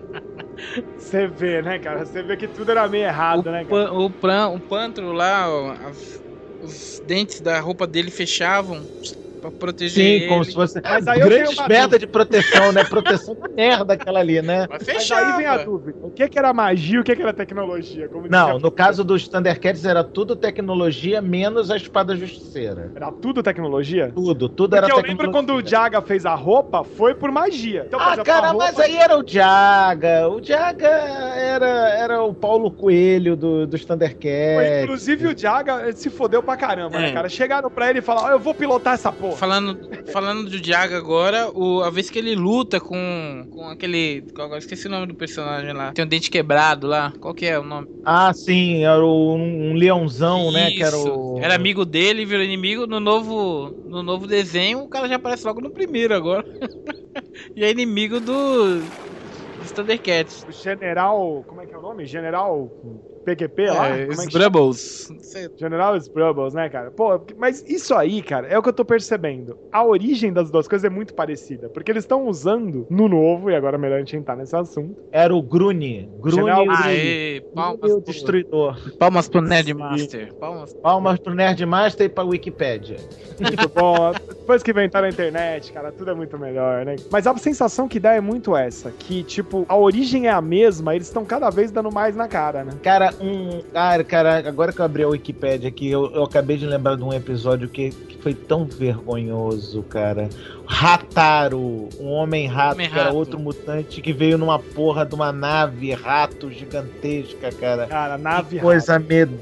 Você vê, né, cara? Você vê que tudo era meio errado, né, cara? O Pantro lá, ó, os dentes da roupa dele fechavam pra proteger Sim, ele. como se fosse Mas aí eu grandes tenho uma merda de proteção, né? Proteção da merda aquela ali, né? Mas Mas fechava. aí vem a dúvida. O que era magia e o que era tecnologia? Como Não, dizia- no caso dos Thundercats era tudo tecnologia, menos a espada justiceira. Era tudo tecnologia? Tudo era Porque eu tecnologia. lembro quando o Jaga fez a roupa, foi por magia. Então, por Ah, exemplo, cara, a roupa- mas aí era o Jaga. O Jaga era o Paulo Coelho dos Pô, Thundercats. inclusive o Jaga se fodeu pra caramba, né, É. cara? Chegaram pra ele e falaram, eu vou pilotar essa porra. Falando do Jaga agora, a vez que ele luta com aquele. Agora esqueci o nome do personagem lá. Tem um dente quebrado lá. Qual que é o nome? Ah, sim, era um leãozão, né? Que era Isso. o. Era amigo dele, virou inimigo. No novo desenho, o cara já aparece logo no primeiro agora. E é inimigo dos Thundercats. O general, como é que é o nome? General PQP lá? É, Como é os que Brubbles. Não sei. General Sprubbles, né, cara? Pô, mas isso aí, cara, é o que eu tô percebendo. A origem das duas coisas é muito parecida. Porque eles estão usando no novo, e agora é melhor a gente entrar nesse assunto. Era o Grune. General- Aê, Grune, o Destruidor. palmas pro Nerdmaster. Palmas. Palmas pro Nerdmaster e pra Wikipédia. Muito bom. Depois que inventaram a internet, cara, tudo é muito melhor, né? Mas a sensação que dá é muito essa. Que, tipo, a origem é a mesma, eles estão cada vez dando mais na cara, né? Cara, agora que eu abri a Wikipédia aqui, eu acabei de lembrar de um episódio que foi tão vergonhoso, cara. Rataru, um homem-rato, que era Homem-rato. outro mutante que veio numa porra de uma nave rato gigantesca, cara. Cara, nave Coisa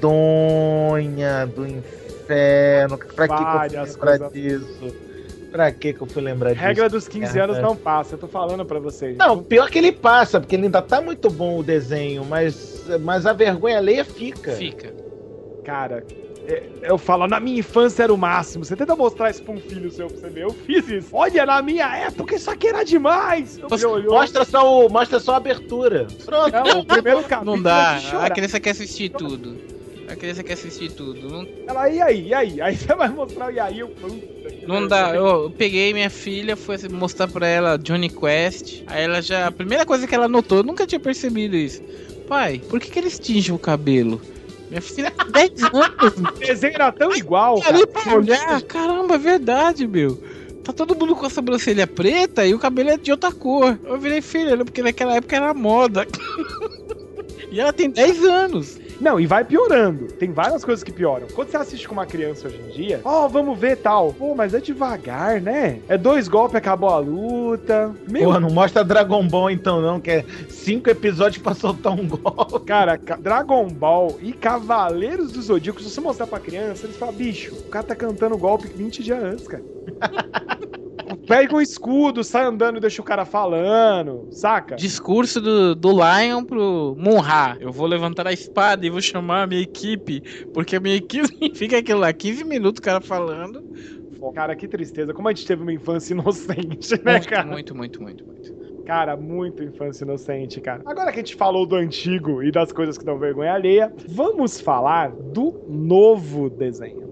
medonha do inferno. Pra que eu Várias fui lembrar coisas. disso? Pra que eu fui lembrar disso? Regra dos 15 anos É. não passa, eu tô falando pra vocês. Não, pior que ele passa, porque ele ainda tá muito bom o desenho, mas a vergonha alheia fica. Fica. Cara, eu falo, na minha infância era o máximo. Você tenta mostrar isso pra um filho seu pra você ver. Eu fiz isso. Olha, na minha época isso aqui era demais. Ele olhou. Mostra só a abertura. Pronto. Não, o primeiro capítulo Não dá. é de chorar. A criança quer assistir tudo. A criança quer assistir tudo. Não, Ela, e aí? Aí você vai mostrar o e aí? não dá. Eu peguei minha filha, fui mostrar pra ela Johnny Quest. Aí ela já. A primeira coisa que ela notou, eu nunca tinha percebido isso. Pai, por que eles tingem o cabelo? Minha filha tem 10 anos. O desenho era tão igual, Parei cara. pra olhar. Caramba, é verdade, meu. Tá todo mundo com a sobrancelha preta e o cabelo é de outra cor. Eu virei filha, porque naquela época era moda. E ela tem 10 anos. Não, e vai piorando. Tem várias coisas que pioram. Quando você assiste com uma criança hoje em dia, vamos ver tal. Pô, mas é devagar, né? É 2 golpes, acabou a luta. Pô, não mostra Dragon Ball então não, que é 5 episódios pra soltar um golpe. Cara, Dragon Ball e Cavaleiros do Zodíaco, se você mostrar pra criança, eles falam, bicho, o cara tá cantando golpe 20 dias antes, cara. Pega um escudo, sai andando e deixa o cara falando, saca? Discurso do Lion pro Monra. Eu vou levantar a espada e vou chamar a minha equipe, porque a minha equipe fica aquilo lá, 15 minutos o cara falando. Cara, que tristeza. Como a gente teve uma infância inocente, né, cara? Muito. Cara, muito infância inocente, cara. Agora que a gente falou do antigo e das coisas que dão vergonha alheia, vamos falar do novo desenho.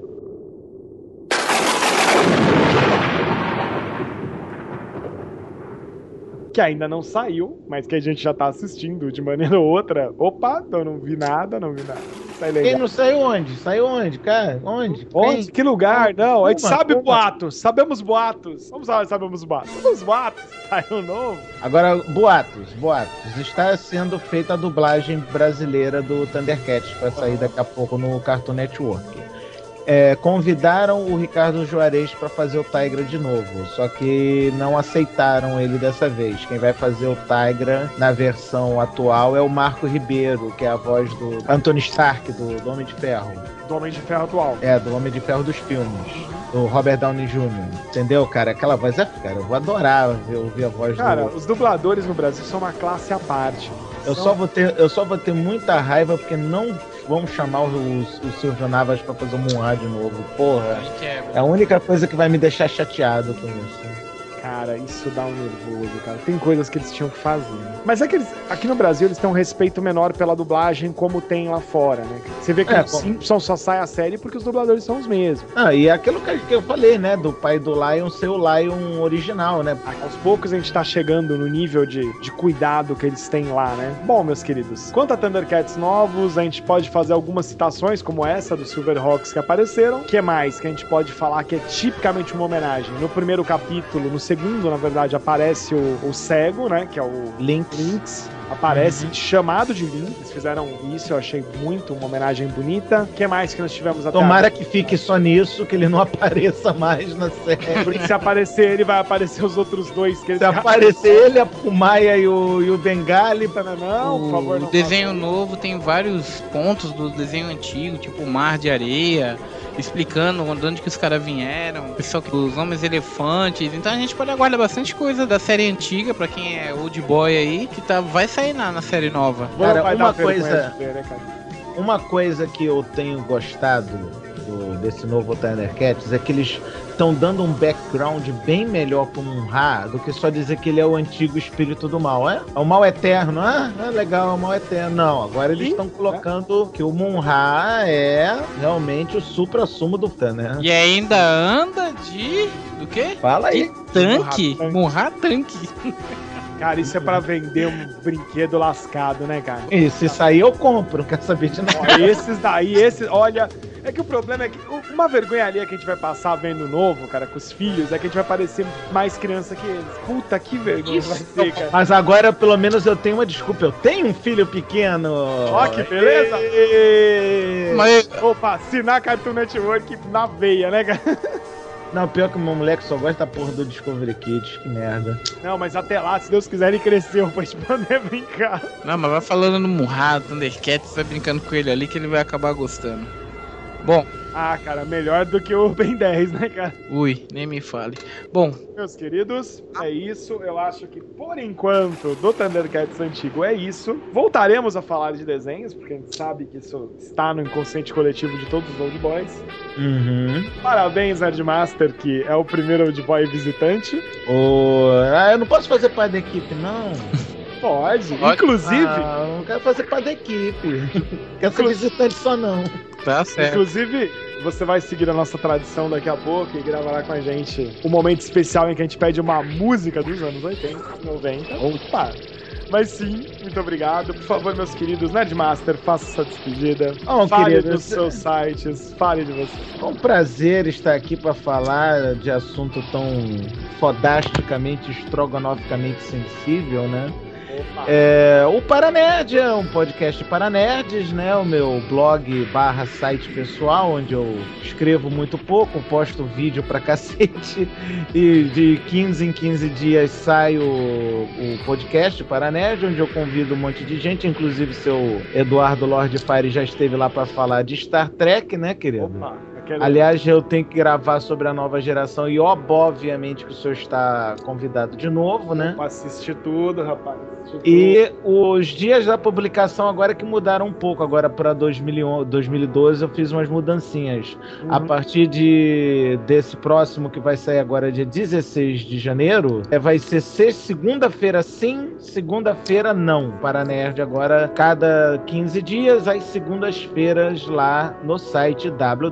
Que ainda não saiu, mas que a gente já tá assistindo de maneira ou outra. Opa, eu não vi nada. Sai legal. Quem não saiu onde? Saiu onde, cara? Onde? Onde? Que lugar? Não, a gente sabe boatos. Sabemos boatos. Vamos lá, sabemos boatos. Os boatos. Saiu novo. Agora, boatos. Está sendo feita a dublagem brasileira do Thundercats para sair daqui a pouco no Cartoon Network. Convidaram o Ricardo Juarez para fazer o Tigra de novo, só que não aceitaram ele dessa vez. Quem vai fazer o Tigra na versão atual é o Marco Ribeiro, que é a voz do Anthony Stark, do Homem de Ferro. Do Homem de Ferro atual. Do Homem de Ferro dos filmes. Do Robert Downey Jr. Entendeu, cara? Aquela voz cara, eu vou adorar ouvir a voz cara, os dubladores no Brasil são uma classe à parte. Eu só vou ter muita raiva porque não vão chamar o Silvio Navas pra fazer o Munra de novo. Porra, é a única coisa que vai me deixar chateado com isso. Cara, isso dá um nervoso, cara. Tem coisas que eles tinham que fazer. Mas é que aqui no Brasil eles têm um respeito menor pela dublagem como tem lá fora, né? Você vê que o Simpsons só sai a série porque os dubladores são os mesmos. E aquilo que eu falei, né? Do pai do Lion ser o Lion original, né? Aos poucos a gente tá chegando no nível de cuidado que eles têm lá, né? Bom, meus queridos, quanto a Thundercats novos, a gente pode fazer algumas citações como essa do Silverhawks que apareceram. O que mais que a gente pode falar que é tipicamente uma homenagem? No primeiro capítulo, no segundo, na verdade, aparece o cego, né? Que é o Lynx. Aparece chamado de Lynx. Eles fizeram isso, eu achei muito uma homenagem bonita. O que mais que nós tivemos até Tomara que fique só nisso, que ele não apareça mais na série. Porque se aparecer ele, vai aparecer os outros dois. Que se aparecer ele, o Maia e o Bengali. Não, por favor. O desenho novo tem vários pontos do desenho antigo, tipo o Mar de Areia, explicando onde que os caras vieram, os homens elefantes. Então a gente pode aguardar bastante coisa da série antiga, pra quem é old boy aí, que vai sair na série nova. Cara, uma coisa que eu tenho gostado desse novo Thundercats é que eles estão dando um background bem melhor pro Munra do que só dizer que ele é o antigo espírito do mal. É o mal eterno. Legal, é o mal eterno. Não, agora eles estão colocando que o Munra é realmente o supra-sumo do Thunder, né? E ainda anda do quê? Fala aí. De tanque. Munra tanque. Cara, isso é pra vender um brinquedo lascado, né, cara? Isso aí eu compro, quero saber de nada. Olha, é que o problema é que uma vergonha ali que a gente vai passar vendo novo, cara, com os filhos, é que a gente vai parecer mais criança que eles. Puta, que vergonha vai ser, cara. Mas agora, pelo menos, eu tenho uma desculpa. Eu tenho um filho pequeno. Ó, que beleza. Opa, assinar Cartoon Network na veia, né, cara? Não, pior que o meu moleque só gosta da porra do Discovery Kids, que merda. Não, mas até lá, se Deus quiser, ele cresceu pra gente poder brincar. Não, mas vai falando no Munra, Thundercats, vai brincando com ele ali que ele vai acabar gostando. Bom. Cara, melhor do que o Ben 10, né, cara? Ui, nem me fale. Bom. Meus queridos, é isso. Eu acho que, por enquanto, do Thundercats antigo é isso. Voltaremos a falar de desenhos, porque a gente sabe que isso está no inconsciente coletivo de todos os Old Boys. Parabéns, Nerdmaster, que é o primeiro Old Boy visitante. Eu não posso fazer parte da equipe, não. Pode. Inclusive... não quero fazer parte da equipe. Quero ser visitante só, não. Tá certo. Inclusive, você vai seguir a nossa tradição daqui a pouco e gravará com a gente um momento especial em que a gente pede uma música dos anos 80, 90. Opa! Mas sim, muito obrigado. Por favor, meus queridos, Nerdmaster, faça essa despedida. Fale dos seus sites, fale de você. É um prazer estar aqui para falar de assunto tão fodasticamente, estrogonoficamente sensível, né? O Paranerd é um podcast para nerds, né? O meu blog / site pessoal, onde eu escrevo muito pouco, posto vídeo pra cacete, e de 15 em 15 dias sai o podcast Paranerd, onde eu convido um monte de gente, inclusive seu Eduardo Lord Fire já esteve lá pra falar de Star Trek, né, querido? Opa! Aliás, eu tenho que gravar sobre a nova geração e obviamente que o senhor está convidado de novo, né? Pra assistir tudo, rapaz. E os dias da publicação agora que mudaram um pouco. Agora para 2012 eu fiz umas mudancinhas. A partir desse próximo que vai sair agora dia 16 de janeiro, vai ser segunda-feira sim, segunda-feira não. Para Nerd agora cada 15 dias, às segundas-feiras lá no site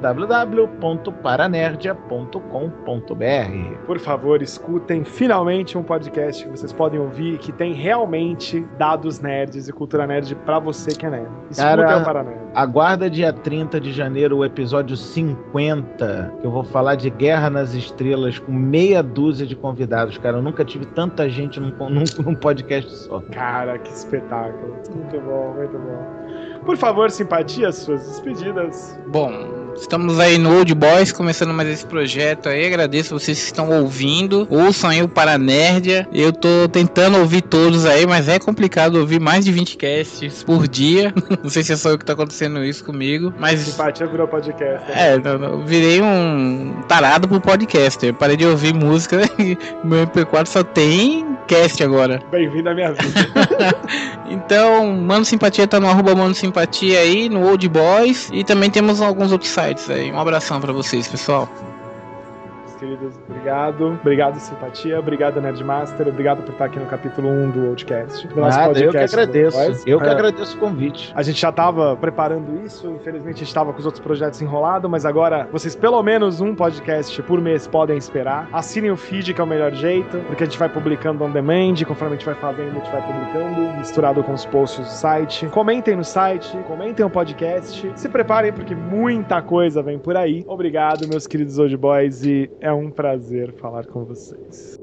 www.paranerdia.com.br. Por favor, escutem finalmente um podcast que vocês podem ouvir que tem realmente dados nerds e cultura nerd pra você que é nerd. Escutem o Paranerd. Aguarda dia 30 de janeiro o episódio 50, que eu vou falar de Guerra nas Estrelas com meia dúzia de convidados, cara. Eu nunca tive tanta gente num podcast só. Cara, que espetáculo. Muito bom, muito bom. Por favor, Simpatia, suas despedidas. Bom, estamos aí no Old Boys, começando mais esse projeto aí. Agradeço vocês que estão ouvindo. Ouçam aí o Paranerdia. Eu tô tentando ouvir todos aí, mas é complicado ouvir mais de 20 casts por dia. Não sei se é só eu que tá acontecendo isso comigo, mas... Simpatia virou podcast. Né? Eu virei um tarado pro podcaster. Parei de ouvir música e meu MP4 só tem cast agora. Bem-vindo à minha vida. Então, Mano Simpatia tá no @Mano Simpatia aí, no Old Boys. E também temos alguns outros sites aí. Um abração pra vocês, pessoal. Queridos, obrigado. Obrigado, Simpatia. Obrigado, Nerdmaster. Obrigado por estar aqui no capítulo 1 do Outcast. Do nosso podcast. Eu que agradeço. Eu que agradeço o convite. A gente já estava preparando isso. Infelizmente, a gente estava com os outros projetos enrolados, mas agora vocês pelo menos um podcast por mês podem esperar. Assinem o feed, que é o melhor jeito, porque a gente vai publicando on demand. Conforme a gente vai fazendo, a gente vai publicando, misturado com os posts do site. Comentem no site, comentem o podcast. Se preparem, porque muita coisa vem por aí. Obrigado, meus queridos Old Boys, e é um prazer falar com vocês.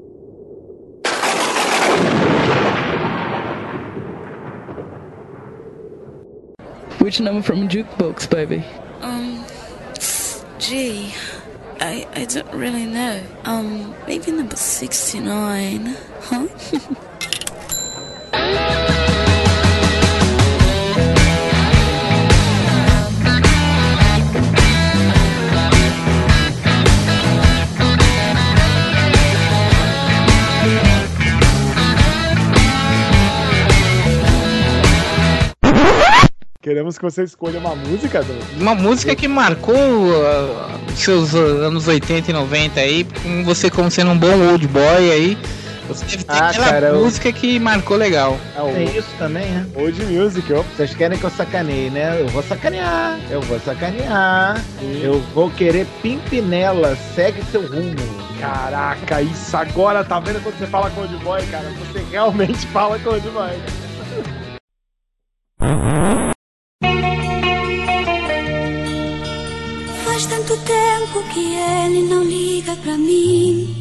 Which number from jukebox, baby? Gee, I don't really know. Maybe number 69, huh? Queremos que você escolha uma música, Douglas. Uma música que marcou seus anos 80 e 90 aí, com você como sendo um bom old boy aí. Você deve ter aquela música que marcou legal. Tem isso também, né? Old music, ó. Vocês querem que eu sacaneie, né? Eu vou sacanear. Eu vou querer Pimpinela, segue seu rumo. Caraca, isso agora, tá vendo quando você fala com old boy, cara? Você realmente fala com old boy, cara. Faz tanto tempo que ele não liga pra mim.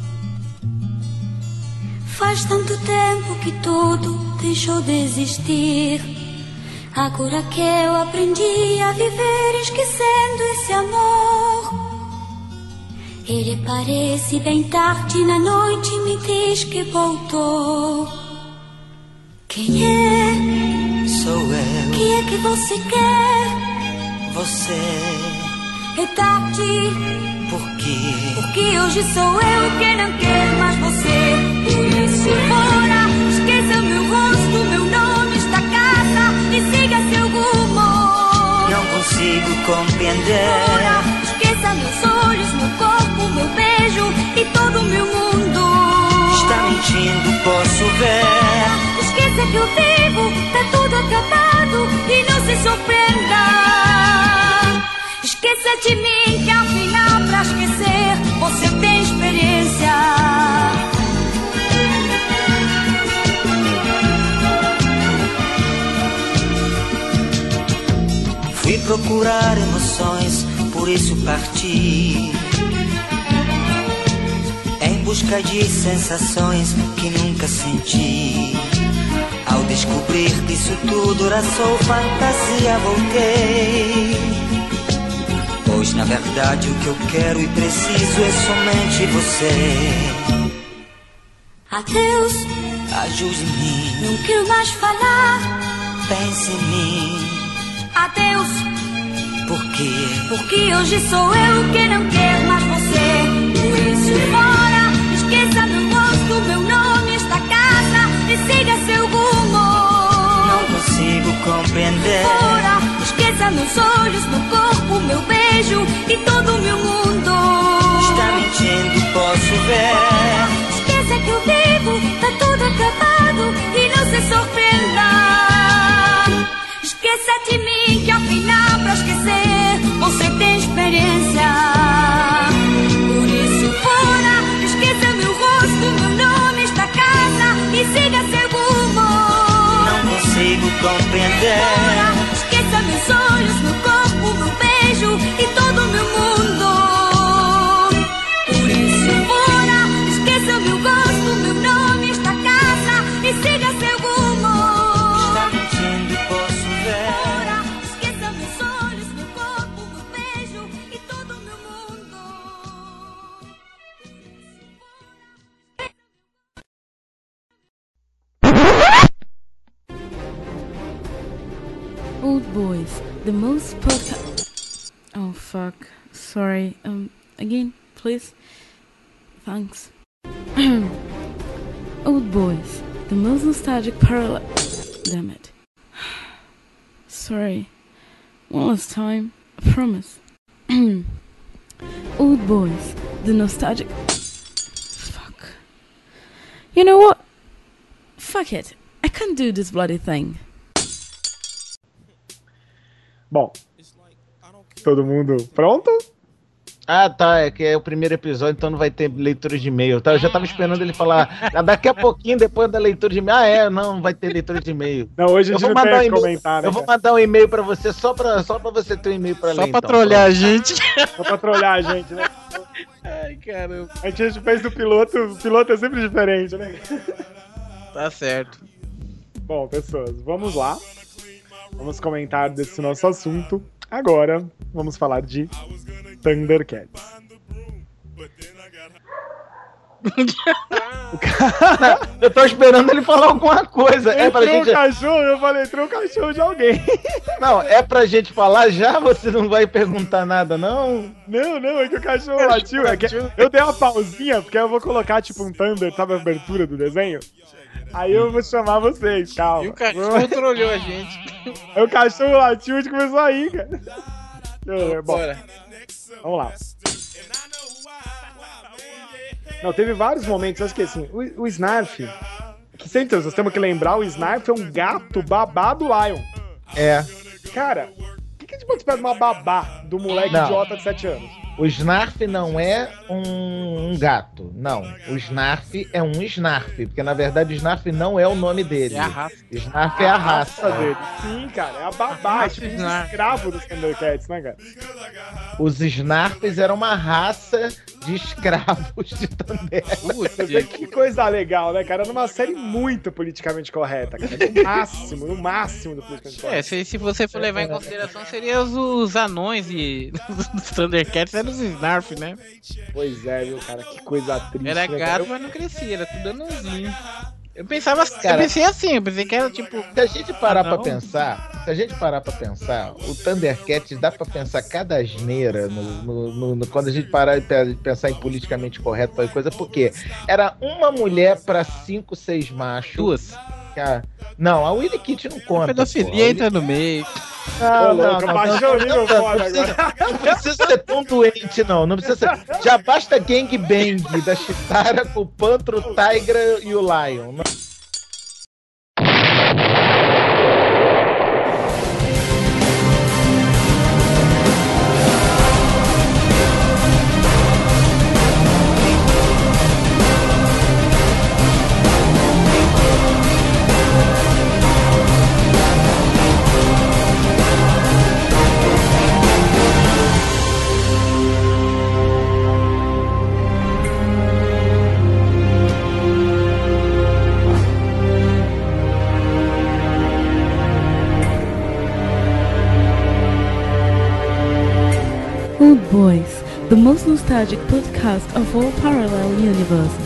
Faz tanto tempo que tudo deixou de existir. Agora que eu aprendi a viver esquecendo esse amor. Ele aparece bem tarde na noite e me diz que voltou. Quem é? Sou eu. O que é que você quer? Você. É tarde. Por quê? Porque hoje sou eu quem não quer mais você. Por isso fora, esqueça o meu rosto, meu nome, esta casa e siga seu rumo. Não consigo compreender. Fora, esqueça meus olhos, meu corpo, meu beijo e todo o meu mundo. Está mentindo, posso ver. Esqueça que eu vivo, tá tudo acabado e não se surpreenda. Esqueça de mim que ao final pra esquecer você tem experiência. Fui procurar emoções, por isso parti em busca de sensações que nunca senti. descobrir que isso tudo era só fantasia, voltei. Pois na verdade o que eu quero e preciso é somente você. Adeus, ajude-me, não quero mais falar. pense em mim. Adeus, por quê? porque hoje sou eu que não quero mais você. Por isso fora, esqueça meu rosto, meu nome, esta casa e siga seu rumo. Não consigo compreender. Fora, esqueça meus olhos, meu corpo, meu beijo e todo o meu mundo. Está mentindo, posso ver. Esqueça que eu vivo, tá tudo acabado e não se surpreenda. Esqueça de mim que afinal pra esquecer você tem experiência. Por isso fora, esqueça meu rosto, meu nome, esta casa e siga seu rumo. Não consigo compreender. Fora, esqueça meus olhos, meu corpo, meu beijo e todo o meu mundo. Por isso fora, esqueça meu gosto, meu nome, esta casa e siga seu rumo. Está mentindo, posso ver. Fora, esqueça meus olhos, meu corpo, meu beijo e todo o meu mundo. Old Boys, the most podcast. Oh fuck. Sorry. Again, please. Thanks. Old Boys, the most nostalgic parallel. Damn it. Sorry. One last time. I promise. Old Boys, the nostalgic. Fuck. You know what? Fuck it. I can't do this bloody thing. Bom, todo mundo pronto? Ah, tá, é que é o primeiro episódio, então não vai ter leitura de e-mail, tá? Eu já tava esperando ele falar, daqui a pouquinho, depois da leitura de e-mail, não vai ter leitura de e-mail. Não, hoje a gente não tem comentário. Eu vou mandar um e-mail pra você, só pra você ter um e-mail pra ler, Só pra então. trolhar a gente. Só pra trolhar a gente, né? Ai, caramba. A gente fez do piloto, o piloto é sempre diferente, né? Tá certo. Bom, pessoas, vamos lá. Vamos comentar desse nosso assunto. Agora, vamos falar de Thundercats. Eu tô esperando ele falar alguma coisa. É pra Entrou gente... um cachorro, eu falei, entrou um cachorro de alguém. Não, é pra gente falar já? Você não vai perguntar nada, não? Não, é que o cachorro latiu. É que eu dei uma pausinha, porque eu vou colocar tipo um Thunder, sabe a abertura do desenho? Aí eu vou chamar vocês, calma. E o cachorro trolhou a gente. Aí o cachorro latiu e começou a rir, cara. Bom, Bora. vamos lá. Não, teve vários momentos, acho que assim, o Snarf, que sempre nós temos que lembrar, o Snarf é um gato babá do Lion. É. Cara, o que a gente pode esperar de uma babá do moleque Não. idiota de 7 anos? O Snarf não é um gato, não. O Snarf é um Snarf, porque na verdade o Snarf não é o nome dele. É a raça. Snarf é a raça. Dele. Sim, cara, é a babá, é tipo um Snarf. escravo dos Thundercats, né, cara? Os Snarfs eram uma raça de escravos de Thundercats. Você vê que coisa legal, né, cara? Numa série muito politicamente correta, cara. No máximo do politicamente correto. Se você for levar em consideração, seria os anões e os Thundercats eram os Snarf, né? Pois é, viu, cara? Que coisa triste. Era né, gato, cara? mas não crescia, era tudo anãozinho. Eu pensava, Cara, eu pensei assim, eu pensei que era tipo. Se a gente parar Não. pra pensar, o Thundercats dá pra pensar cada asneira quando a gente parar de pensar em politicamente correto para coisa, porque era uma mulher pra 5, 6 machos. Duas. Cara, não, a Willy Kitty não conta. Pedofilia entra no meio. Não, louco, baixou o nível foda agora. Não precisa ser tão doente, não. Não precisa ser. Já basta gangbang da Chitara com o Pantro, o Tigra e o Lion. Não- Old Boys, the most nostalgic podcast of all parallel universes.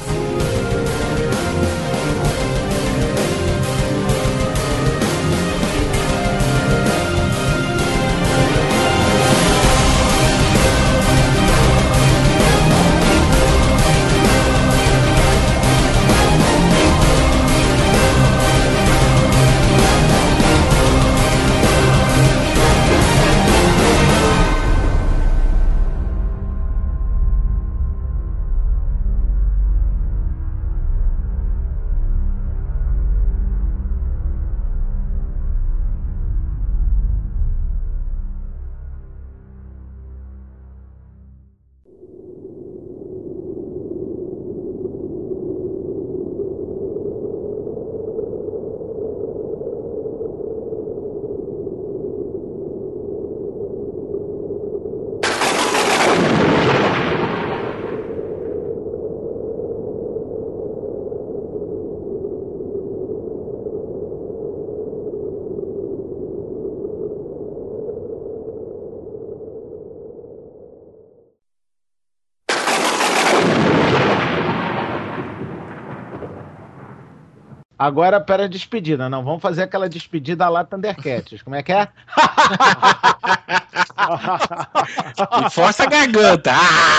Agora para a despedida, não. Vamos fazer aquela despedida lá Thundercats. Como é que é? E força a garganta.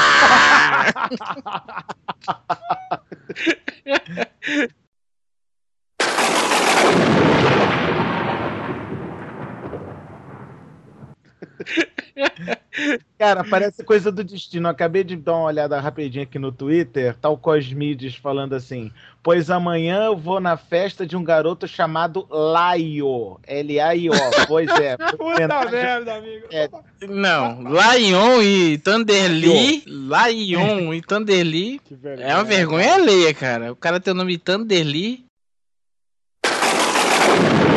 Cara, parece coisa do destino. Eu acabei de dar uma olhada rapidinho aqui no Twitter. Tá o Cosmides falando assim: pois amanhã eu vou na festa de um garoto chamado Laio. L-A-I-O. Pois é. Puta merda, amigo. Não, Lion e Thunderly. Lion e Thunderly. É uma vergonha alheia, cara. O cara tem o nome de Thunderly.